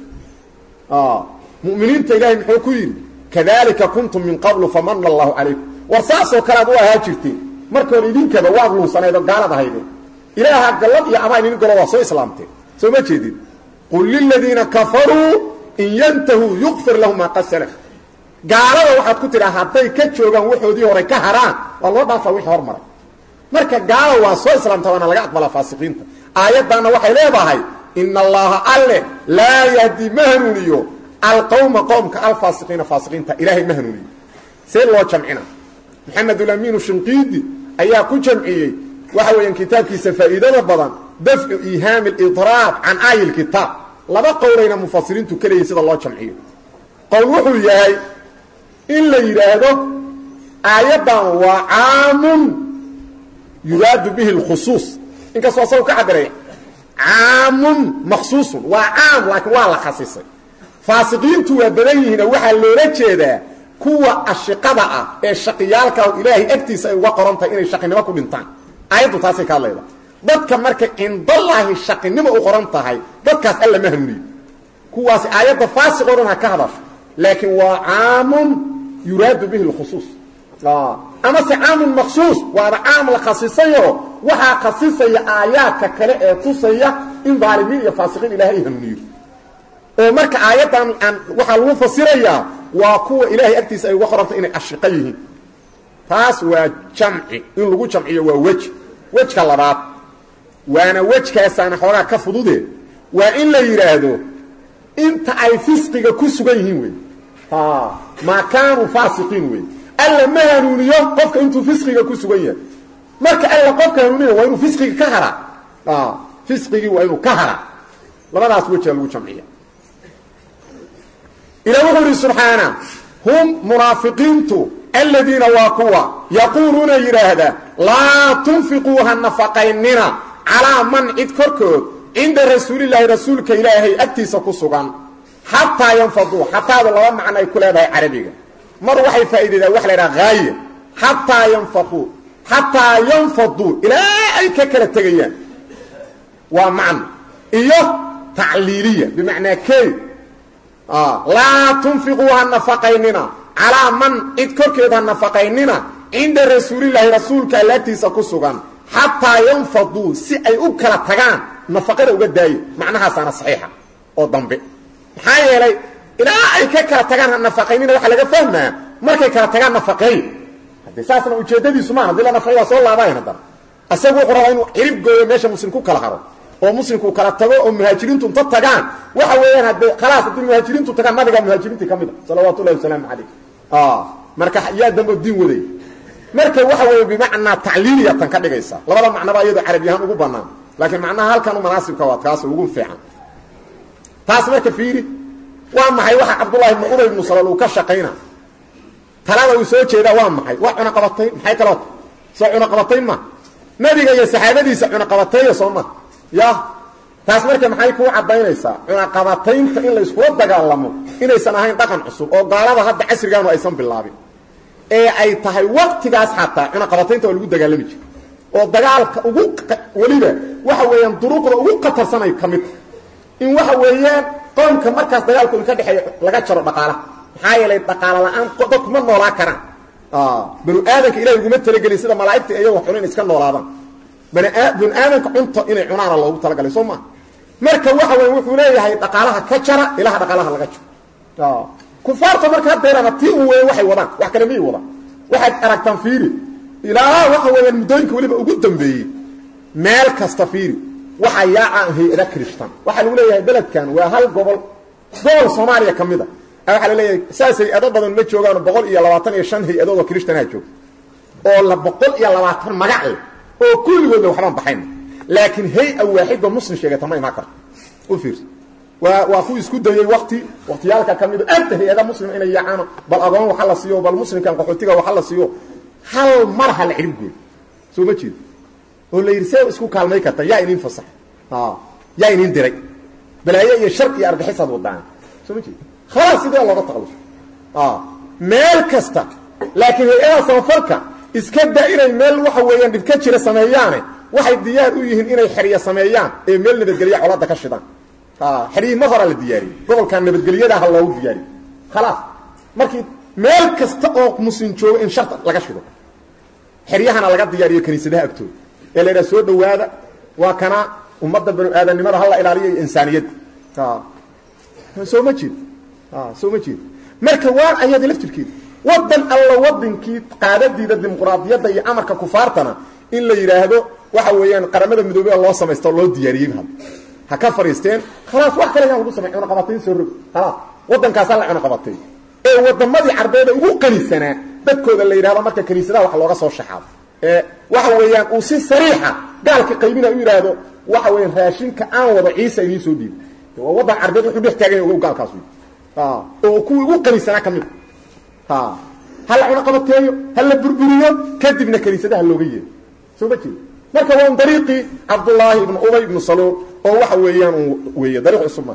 mu'miniinta ilaahi muxuu ku yiri kadalika kuntum min qablu famanna Allahu alaykum warsaaso kala u ahaa jirtay markii hore idinkaba waa luusanaydo gaalada haydeen ilaaha galad iyo amaan in galo waa soo islaamtay soo ma jeedin qul lil ladina kafaru in yantahu yughfir lahum ma qasala gaalada waxaad ku tiraa haday ka joogan waxoodii hore ka haraan waa loo dhaafaa wixii hormaray marka gaalo waa soo islaamta wana laga aqbala faasiqiinta aayadana waxay leedahay inna allaha alla la yahdi mahnuniyo alqawma qawmka alfasiqina fasiqiinta ilaahi mahnuniyo seel loo jamcina maxamed al-amin shinqidi ayaa ku jamciyay waxa weeyaan kitaabkiisa faa'iidada badan daf'u iham al-idraab an ayil kitab laba qowlayna mufassirintu kaleeyay sida loo jamciyo qowl wuxuu yahay in la yiraahdo aayadan waa aamun yuraad bihi al-khusus inka soo ka cabiray aamun makhsuus waa aam laakiin waa la khasisay faasiqiintu waa badan yihiin waxa loola jeedaa kuwa ashqada ah ee shaqiyalka ilaahi agtiisa ay uga qorantay inay shaqinimo ku dhintaan aayadu taasay ka leedahay dadka marka indallahi shaqinimo u qoran tahay dadkaas alla ma hanuuniyo kuwaas aayada faasiqoona ka hadasho laakiin waa aamun yuraad bihi al-khusus ama sa'amun makhsus wa aam la khasisayo waxa khasisaya aayaadka kale ee tusaya in dhaalimiin iyo faasiqiin ilaahay hanuuniyo oo marka aayadan waxa lagu fasiraya waa kuwa ilaahay agtiisa ay uga qorantay inay ashqa yihiin taas waa jamci in lagu jamciyo waa wajka labaad waana wajkaasana xogaa ka fudude waa in la yiraahdo inta ay fisqiga ku sugan yihiin way ma kaanu faasiqiin way alla ma hanuuniyo qofka intuu fisqiga ku sugan yahay marka alla qofka hanuuniyo waa inuu fisqiga ka hara fisqigi waa inuu ka hara labadaas wajh lagu jamciyo ilaahu subhanahu hum munafiqintu alladina waqwa yaquluna yirahda la tunfiquha nafaqaynina ala man idkorkood inda rasuulillahi rasuulka ilaahi agtiisa ku sugan hatta yanfadu hatta laba macna ay ku leedahay arabiga mar waxay faa'iideeyaan wax la yiraahdo ghaaya hatta yanfadu ila ay ka kala tagayaan wa macna iyo ta'liliya bimaana kay la tunfiquha nafaqaynina ala man idkorkeeda nafaqaynina inda rasuulillahi rasuulka allaatiisa ku sugan hatta yanfadu si ay u kala tagaan nafaqada uga daayo macnahaasana saxiixa oo dambe maxaa yeelay ilaa ay ka kala tagaan nafaqaynina waxa laga fahmaa markay kala tagaan nafaqay hadii saasna ujeedadiisu ma aha dila nafaqada soo laabayna dad asagu wuxuu rabaa inuu cirib gooyo meesha muslim ku kala haro oo muslimku kala tago oo muhaajiriintu inta tagaan waxa weeyaan hadda khalaas hadii muhaajiriintu tagaan nabiga muhaajiriinta kamid sallallahu alayhi wasallam marka yaa dambo diin waday marka waxa weeye bimaana ta'liiliyatan ka dhigaysa labada macnaba iyadoo carabiyan ugu banaan laakiin macnaha halkan munaasibka waa taas ugu fiican taas marka fiiri waa maxay waxa Abdullah ibn Ubay ibn Salul uu ka shaqeeyna talada uu soo jeeda waa maxay wax una qabatay maxay kala soo una qabatay ma nabiga iyo saxaabadiisa una qabatay soo ma ya taas marka maxay ku cadeynaysaa una qabataynta in la isku dagaalamo inaysan ahayn dhaqan cusub oo gaalada hadda casrigan aysan bilaabin ee ay tahay waqtigaas xataa una qabataynta lagu dagaalami jiray oo dagaalka ugu waliba waxa weeyaan duruqda ugu qatarsanay kamid in waxa weeyaan qoomka markaas dagaalku ka dhaxay laga jaro dhaqaalaha maxaa yeelay dhaqaala la'aan dadku ma noolaa karaan banu aadanka ilaahay ugu talagalay sida malaa'ikta ayagu xulin iska noolaadaan banu aadanka cunto inay cunaan loogu talagalay Soomaa marka waxa weey wuxuu leeyahay dhaqaalaha ka jara ilaha dhaqaalaha laga jaro kufaarta marka deerana tii uu waxay wadaan wax kale ma wadaan waxaad aragtaan fiiri ilaa waxa weeyaan mudooyinka waliba ugu dambeeyay meel kasta fiiri waxa yaa hay'ada Kristaan waxa lagu leeyahay beledkan waa hal gobol Soomaaliya kamida waxa la leeyahay saasay adad badan ma joogaan 125 hay'adood oo Kristaan ah joog oo la 120 magac oo kulligood waxba baxayn laakiin hay'a waahida muslim sheegata ma imaan karto u fiirso waa ku isku dayay waqtiyalka kamida anta hay'ada muslim inay yaacano bal agoon waxa la siiyo bal muslimkan qaxootiga waxa la siiyo hal marha la cirib gool soo ma jeed oo la yirsaa isku kaalmay karta yaa ineen fasax yaa ineen diray balaayo iyo shar iyo argixisad wadaan soo ma jeed خلاص sidoo looga taqalus meel kasta laakiin hay'adaha safarka iska daa'iray meel waxa weeyaan dib ka jira sameeyaan waxay diyaar u yihiin inay xiriya sameeyaan ee meel nabadgeliyo colaada ka shidaan xiriir ma hore la diyaariyo gobolka nabadgeliyada ha loo diyaariyo خلاص markii meel kasta oo muslim joogo in sharta laga shido xiriyahana laga diyaariyo kaniisadaha agtooda ee leeyahay soo dhawaada waa kana ummadda banu aadanimada hal la ilaaliyo insaaniyad soo ma jeed soo ma jeed marka waan ayada laftirkeed wadan alla wadankii qaadadiida dimuqraadiyada iyo amarka kufaartana in la yiraahdo waxa weeyaan qaramada midoobay loo sameeysto loo diyaariyay ha ka fariisteen خلاص wax kale lagu sameeyo una qabatay soo rog خلاص wadankaas la una qabatay ee wadamadii carbeed ugu qaniisana dadkooda la yiraahdo marka kaniisadaha wax looga soo shaxaab ee waxa weeyaan uu si sariixa gaalka qaybina u yiraahdo waxa weeyaan raashinka aan wada ciisa inii soo dhiib wadan carbeed wuxuu dhex taagan yahay gaalkaas oo ku ugu qaniisana kamid hal una qabateeyo hal la burburiyo kadibna kaniisadaha looga yeeyo soo ma jeed marka waa dariiqi Abdullah ibn Ubay ibn Salul oo waxa weeyaan weeye dariiq cusub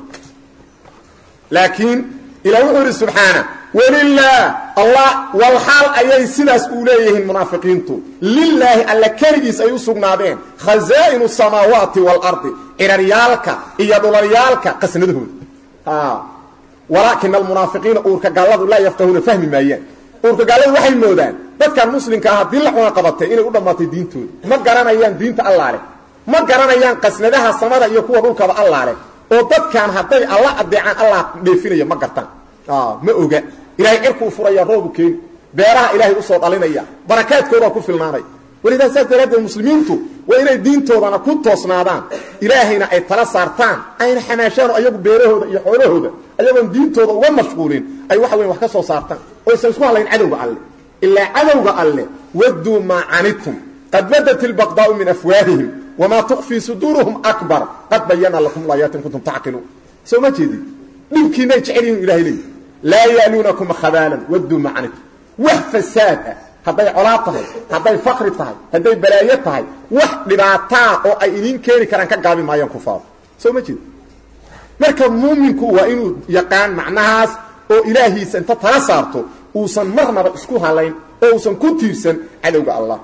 laakiin ila wuxuu subhana walillah Allah wal hal ayay sidaas u leeyihiin munaafiqiintu lillahi alla kaligiis ay u sugnaadeen khazaa'inu samaawaati wal ardi iraryaalka iyo dhularyaalka qasnadahooda ولكن المنافقين أورك قالوا لا يفتهون فهم مايان أورك قالوا وحي مودان dadkan muslimka ah dil la qabatay inay u dhamaatay diintooda ma garanayaan diinta Allah leh ma garanayaan qasnadaha samada iyo kuwa dhulka Allah leh oo dadkan haday Allah adeecaan Allah dheefinayo ma gartaan ma oga ilaahay cirku furaya roobkeen beeraha ilaahay u soo dhalinaya barakaadkooda ku filnaanay waliba saadada muslimiintu waa inay diintoodana ku toosnaadaan ilaahayna ay tala saartaan ayna xamaashaan ayagu beerahooda iyo xoolahooda ayagoon diintooda uga mashquulin ay wax weyn wax ka soo saartaan oo aysan isku halayn cadowga alle إلا عدوغ الله ودوا ما عنتم قد بدت البغضاء من أفواههم وما تخفي صدورهم أكبر قد بينا لكم الآيات كنتم تعقلون سو ما جدي يمكن يجعلهم إلهي لي لا يالونكم خبالا ودوا ما عنتم وحفساد هذا علاقه هذا فقرته هذا بلايته وحدباتا او اي idin keeni karaan ka gaabi maayaan kufaar soo ma jid marka muuminku waa inuu yaqaan macnahaas oo ilaahiisa inta tala saarto uusan marnaba isku halayn oo uusan ku tiirsan cadowga Allah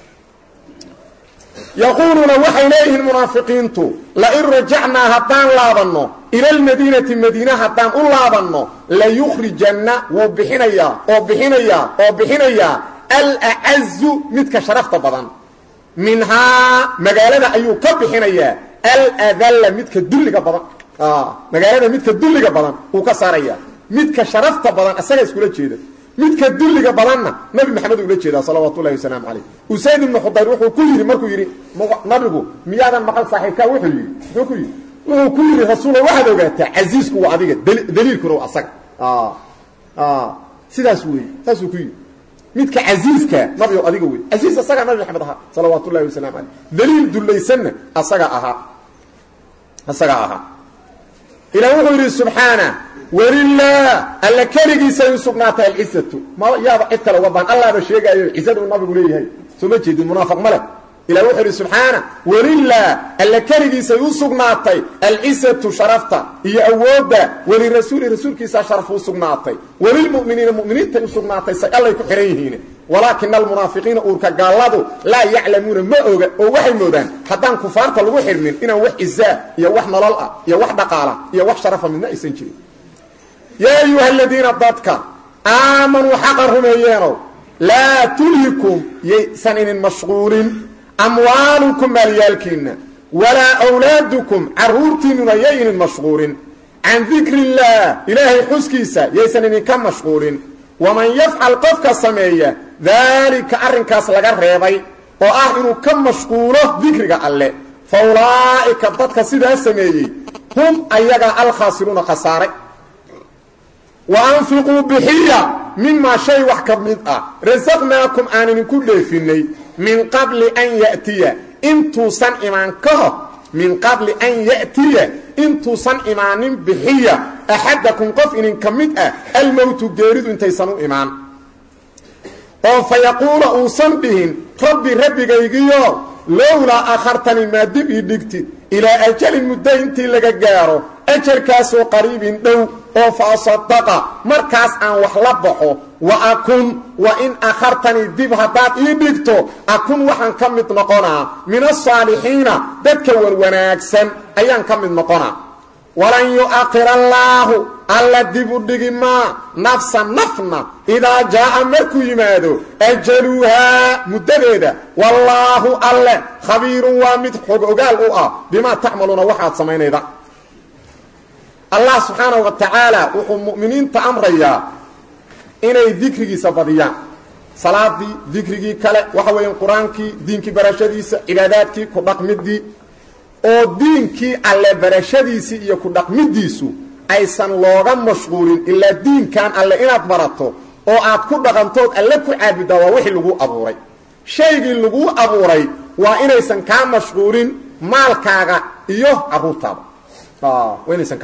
yaquluna wa ilayhi almunafiqintu la in raja'na hadan laabanno ila almadinati madina hadan u laabanno la yukhrijanna wa bixinaya al-a'azzu midka sharafta badan minha magaalada ayuu ka bixinaya al-adalla midka dulliga badan magaalada midka dulliga badan uu ka saaraya midka sharafta badan asaga iskula jeeda midka dulliga badanna nabi maxamed uu la jeedaa salawaatullaahi wasalaamu calayh usayd ibnu xudayr wuxuu ku yidhi markuu yidhi nabigu miyaadan maqal saaxiibkaa wuxuu ku yidhi rasuula waxaad ogaataa casiisku waa adiga daliilkuna waa asaga sidaas weeye saasuu ku yidhi midka casiiska nabi adiga wey casiis asagaa nabi maxamed ahaa salawaatullaahi wasalaamu calayh daliil dullaysanna asaga ahaa ilaah wuxuu yidhi subxaana walilah alla keligiisay u sugnaatay alcisatu ma yaaba cid kale uga baan allaaba sheegaayo cisada uu nabigu leeyahay soo ma jeedin munaafiq ma leh ilaah wuxuu yidhi subxaana walilah alla keligiisay u sugnaatay alcisatu sharafta iyo awoodda walirasuuli rasuulkiisaa sharaf u sugnaatay walilmu'miniina mu'miniintay u sugnaatay say allay ku xihan yihiin walaakina almunaafiqiina uurka gaalladu laa yaclamuuna ma oga oo waxay moodaan haddaan kufaarta lagu xirmin inaan wax cizaa iyo wax nolol ah iyo wax dhaqaala iyo wax sharafa midna aysan jirin yaa ayuha aladiina dadka aamanuu xaqa rumeeyeenow laa tulhikum yaysan inin mashquulin amwaalukum maalyaalkiinna walaa awlaadukum carruurtiinnuna yay inin mashquulin can dikri illaah ilaahay xuskiisa yaysan idinka mashquulin waman yafcal qofka sameeya daalika arrinkaas laga reebay oo ah inuu ka mashquulo dikriga alle fa ulaa'ika dadka sidaa sameeyey hum ayaga alkhaasiruuna khasaare wa anfiquu bixiya mimaa shay wax ka mid ah rasaqnaakum aan idinku dheefinay min qabli an ya'tiya intuusan imaan ka hor min qabli an ya'tiya intuusan imaanin bixiya axadakum qof idinka mid ah almowtu geeridu intaysan u imaan oo fa yaquula uusan dhihin rabbi rabbigaygiyo lowlaa akhartani maa dib ii dhigtid ilaa ajalin muddo intii laga gaaro ajalkaasoo qariibin dhow oo fa asadaqa markaas aan wax la baxo wa akun wa in akhartanii dib haddaad ii dhigto akun waxaan ka mid noqonaa min asaalixiina dadka warwanaagsan ayaan ka mid noqonaa walan yu'akhir allaahu alla dib u dhigi maa nafsa nafna idaa jaa'a markuu yimaado ajaluuhaa muddadeeda wallaahu alle khabiirun waa mid xog ogaal u ah bimaa tacmaluuna waxaad samaynayda allah subxaanahu wa tacaala wuxuu mu'miniinta amrayaa inay dikrigiisa badiyaan salaadii dikrigii kale waxa weeyaan qur-aankii diinkii barashadiisa cibaadaadkii ku dhaqmidii oo diinkii alle barashadiisii iyo ku dhaqmidiisu aysan looga mashquulin ilaa diinkan alle inaad barato oo aad ku dhaqantood alle ku caabudaa waa wixii lagu abuuray shaygii lagu abuuray waa inaysan kaa mashquulin maalkaaga iyo carruurtaada waa inaysan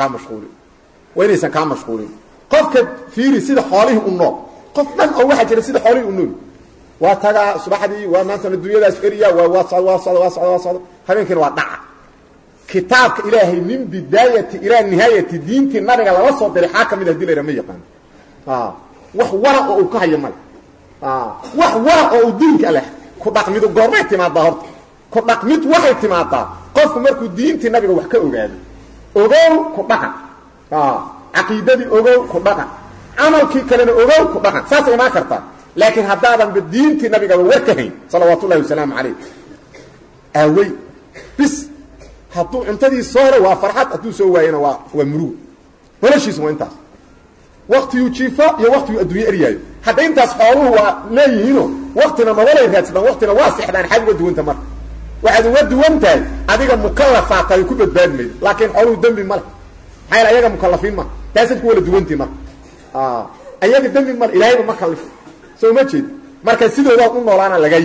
kaa mashquulin qofka fiiri sida xoolihii u nool qof dhan oo waxaa jira sida xoolihii u nool waa tagaa subaxdii waa maanta adduunyadaas eriya waa socdo habeenkiina waa dhaca kitaabka ilaahay min bidaayati ilaa nihaayati diintii nabiga lala soo diray xaa ka mid hadii layra ma yaqaan wax wara oo uu ka hayo male wax wara oo uu diinka leh ku dhaqmidu goormay timaadaa horta ku dhaqmid waxay timaadaa qofku markuu diintii nabiga wax ka ogaado ogow ku dhaqan caqiidadii ogow ku dhaqan camalkii kalena ogow ku dhaqan saasay imaan kartaa laakiin haddaadanba diintii nabigaba war ka hayn salawaatullahi wasalaamu calayh aawey bis hadduu cuntadii soo helo waa farxad hadduu soo waayena waa murugo noloshiisu waa intaas waktiguu jiifo iyo waktiguu adduunye eryaayo hadda intaas xooluhu waa leeyihiino waktina nololay raadsadaan waktina waa sexdaan xaad uga duwanta marka waxaad uga duwan tahay adiga mukallafaataay ku badbaadi maydo laakiin xooluhu dembi ma leh maxaa yaele ayaga mukallafiin ma taasaad ku wala duwantii marka ayaga dembi male ilaahayba ma kallifo soo ma jeed marka sidoodaad u noolaana lagaa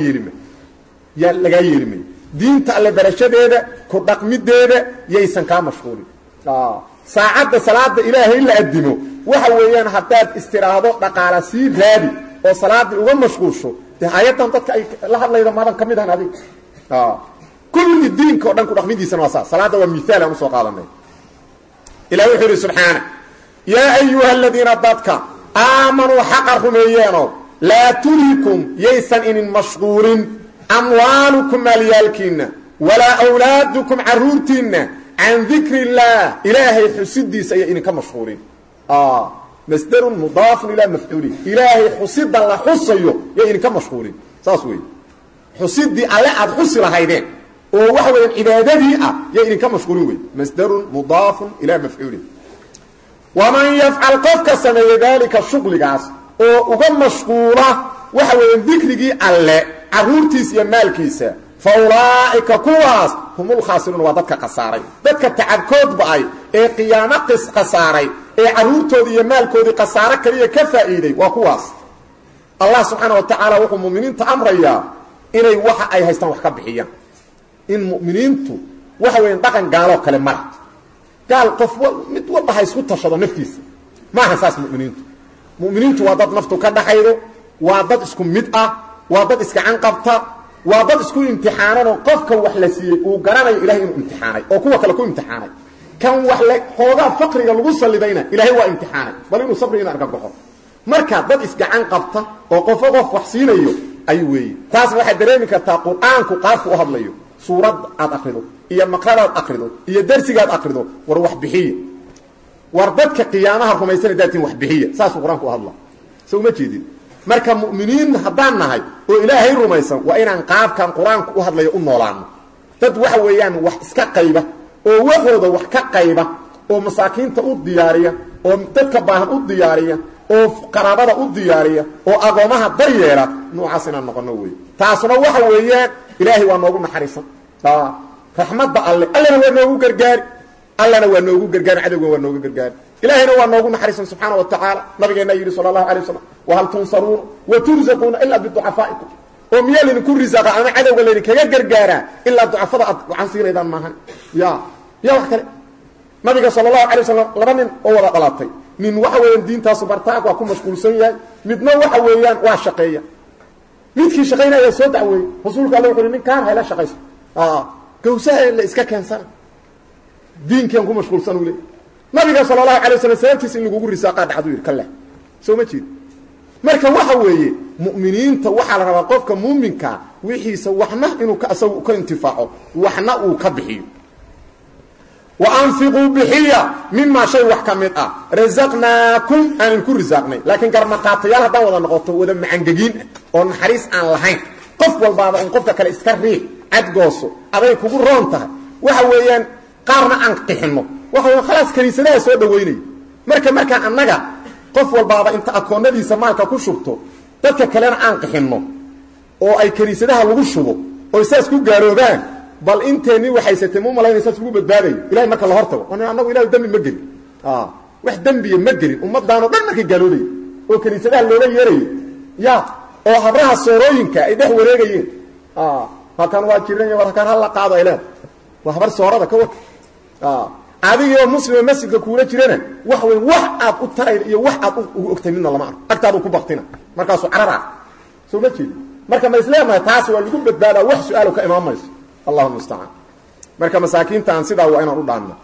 yeeli mayo diinta alle barashadeeda ku dhaqmideeda yaysan kaa mashquulin saacadda salaada ilaahay la addimo waxa weeyaan haddaad istiraahdo dhaqaala sii raadi oo salaadii uga mashquulsho dee ayadan dadka ay la hadlayda maadan ka mid ahan adiga kulli diinka o dhan ku dhaqmidiisana waa saas salaadda waa miaal aan usoo qaadanay ilahi wuxuu yidhi subxaana yaa ayuha aladiina dadka aamanuu xaqa rumeeyeeno laa tulhikum yaysan inin mashquulin amwaalukum maalyaalkiinna walaa awlaadukum carruurtiinna can dikri illaah ilaahay xusidiisa ayaa idinka mashquulin masdarun mudaafun ilaa mafcuulih ilaahay xusida la xusayo yaa idinka mashquulin saas weeye xusidii alle aad xusi lahaydeen oo waxa weeyaan cibaadadii ah yaa idinka mashquulin wey masdarun mudaafun ilaa mafcuulih waman yafcal qofka sameeya daalika shuqligaas oo uga mashquula waxa weeyaan dikrigii alle caruurtiisa iyo maalkiisa fa ulaa'ika kuwaas humul khaasiruun waa dadka khasaaray dadka tacabkood ba'ay ee qiyaamo khasaaray ee caruurtoodii iyo maalkoodii khasaaro kaliya ka faa'iiday waa kuwaas allah subxaanahu wa tacaala wuxuu mu'miniinta amrayaa inay waxa ay haystaan wax ka bixiyaan in mu'miniintu waxa weeyaan dhaqan gaaloo kale mara gaal qof mid walba ha isku tashado naftiisa maaha saas mu'miniintu waa dad naftu ka dhaxaydo waa dad isku mid ah waa dad iska canqabta waa dad isku imtixaananoo qofka wax la siiyey uu garanayo ilahay inuu imtixaanay oo kuwa kale ku imtixaanay kan wax la xoogaa faqriga lagu salidayna ilaahay waa imtixaanay bal inuu sabriina argagaxo marka dad isgacan qabta oo qof wax siinayo ay weey taas waxa dareemi kartaa quraanku qaafku u hadlayo suurad aad akhrido iyo maqradaad akhrido iyo darsigaad akhrido war wax bixiye war dadka qiyaamaha rumaysan daatiin wax bixiye saas quraanku u hadla soo ma jeedin marka mu'miniin haddaan nahay oo ilaahay rumaysan waa inaan qaabkan quraanku u hadlayo u noolaano dad waxa weeyaan wax iska qayba oo waxooda wax ka qayba oo masaakiinta u diyaariya oo dadka baahan u diyaariya oo qaraabada u diyaariya oo agoomaha daryeela noocaas inaan noqono weey taasuna waxa weeyaan ilaahay waa noogu naxariisan raxmadda alle allana waa noogu gargaar cadowga waa noogu gargaar ilaahayna waa noogu naxariisan subxaanahu wa tacaala nabigeena yidhi sallallahu alayhi wasallam wa hal tunsaruuna wa turzaquuna illa biducafaa'ikum oo miyaa laydinku risaaqa ama cadowga laydinkaga gargaaraa ilaa ducafada aad gacan siinaydaan maahan ya wax kale nabiga sallallahu alayhi wasallam laba nin oo wada dhalatay nin waxa weeyaan diintaasu bartaag waa ku mashquulsan yahay midna waxa weeyaan waa shaqeeya midkii shaqeynaya soo dacweey rasuulka Allah wuxuu ninkaan hayla shaqeyso gowsaha la iska keensana diinkan ku mashquulsan uu leeyahay nabiga sallallahu alayhi wasallam sababtiisa in lagu risaaqa dhacdo yir kale soo ma jeed marka waxa weeye mu'miniinta waxa la rabaa qofka muuminka wixiisa waxna inuu ka asagu ka intifaaco waxna uu ka bixiyo wa anfiqu bihiya mimma shay wax kamid ah razaqnaakum an ku rizaqnay laakiin garma qaatayaal hadan wada noqoto wada macangagiin oo naxariis aan lahayn qof walbaaba in qofka kale iska riix ad gooso aday kugu roon tahay waxa weeyaan qaarna aan qixino waxa khalaas kaniisadaha soo dhaweynay marka annaga qof walbaaba inta akoonadiisa maalka ku shubto dadka kalena aan qixino oo ay kaniisadaha lagu shubo oo isaas ku gaaroobaan bal inteeni waxaysatay mu malaynaysa ugu badbaaday ilaahay marka la hortago annagu ilaahay dambi ma gelin wax dambi ma gelin ummadaano dhan markay gaalooday oo kaniisadaha looga yeeray oo habraha soorooyinka ay dhex wareegayeen halkan waa jireen warkan hal la qaado ilaa waa habar soorada ka wada adiga muslim masjidka kuula jirana wax weyn wax aad u taray iyo wax aad ugu ogtay midna lama arko agtaadu ku baqtina markaas uu carara soo ma jeed marka ma islaamay taas waa lagu badbaada wax su'aalo ka imaamayso Allahu musta'an marka masaakiinta aan sidaa waa inaan u dhaanno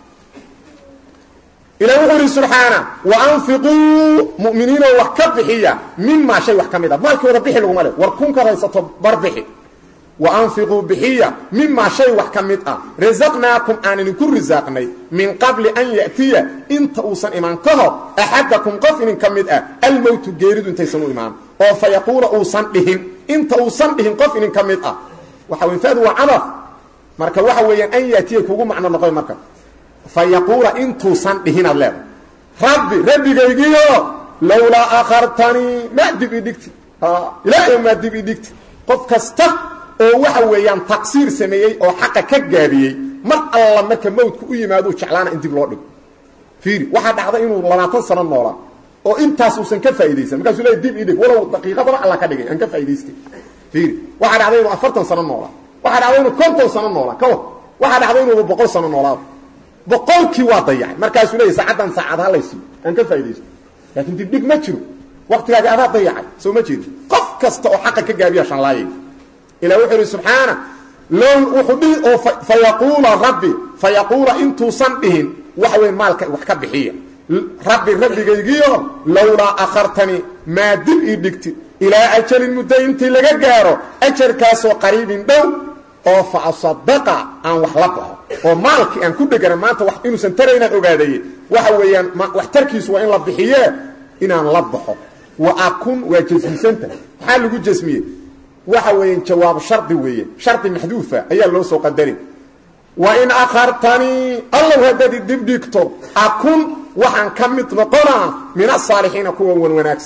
ilaahu wuxuu subhana wa anfiqu mu'minina wa kabihiya mimma shay wax kamida maalkooda bixi lagu male war kun ka haysato barbixi وأنفقوا بحية مما شيء وحكمت رزقناكم أن نكون رزقني من قبل أن يأتي انت أوصن إيمان كهر أحدكم قفن كمت الموت جيرد انت يسمو إيمان فيقول أوصن بهم انت أوصن بهم قفن كمت وحاول فادوا عرف مركا وحاول أن يأتي كوكو معنى نقول مركا فيقول انت أوصن بهم الله ربي جيجيو لولا أخرتني ما أدي بيدكت لا يوم ما أدي بيدكت قف كسته oo waxa weeyaan taqsiir sameeyay oo xaqa ka gaabiyay mar alla marka mawdku u yimaado jeclaana in dib loo dhigo fiiri waxa dhacda inuu 20 sano noolaa oo intaas uu san ka faa'iideysan markaas uu leeyahay dib idhig walaw daqiiqada alla ka dhigay an ka faa'iideystay fiiri waxa dhacda inuu 40 sano noolaa waxa dhacda inuu 50 sano noolaa waxa dhacda inuu 100 sano noolaa boqolkii waa dayacay markaas uu leeyahay saacadan saacad halaysi an ka faa'iideysto laakiin dib dhig ma jiro waqtiga aad dayacay soo ma jeedo qof kasta oo xaqa ka gaabiya shan laayay إلى وحده سبحانه لون وحده فيقول ربي فيقول انتو صنبهن وحوين مالك وحكبحية ربي جيجيو لولا أخرتني ما دل إيدكت إلى أجل المدين تلقى جارو أجل كاسو قريب دو أو فأصدق عن وحلقه ومالك أن كل جرمات وحينو سنترين الأقادية وحوين وحتركيس وإن لبحية إن لبحه وأكون وجسمي سنتر حال وجود جسمي waxa weeyeen jawaab shardi weeye shardi maxduufa ayaa loo soo qadarin wa in akhartani allah hadii dib dhigto akun waxaan kamid noqonaa min as-saalihiin kuwa wanaagsan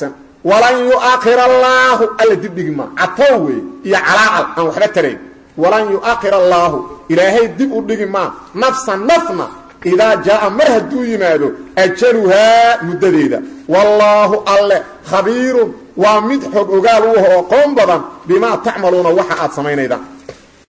walan yu'akhir allaahu alla dibdhigma catow wey iyo calaacal aan waxba tarayn walan yu'akhir allaahu ilaahay dib u dhigi maa nafsan nafna idaa jaa'a mar hadduu yimaado ajaluhaa muddadeeda wallaahu alle khabiirun waa mid xog ogaal u ah oo aqoon badan bimaa tacmaluuna waxa aad samaynaydaan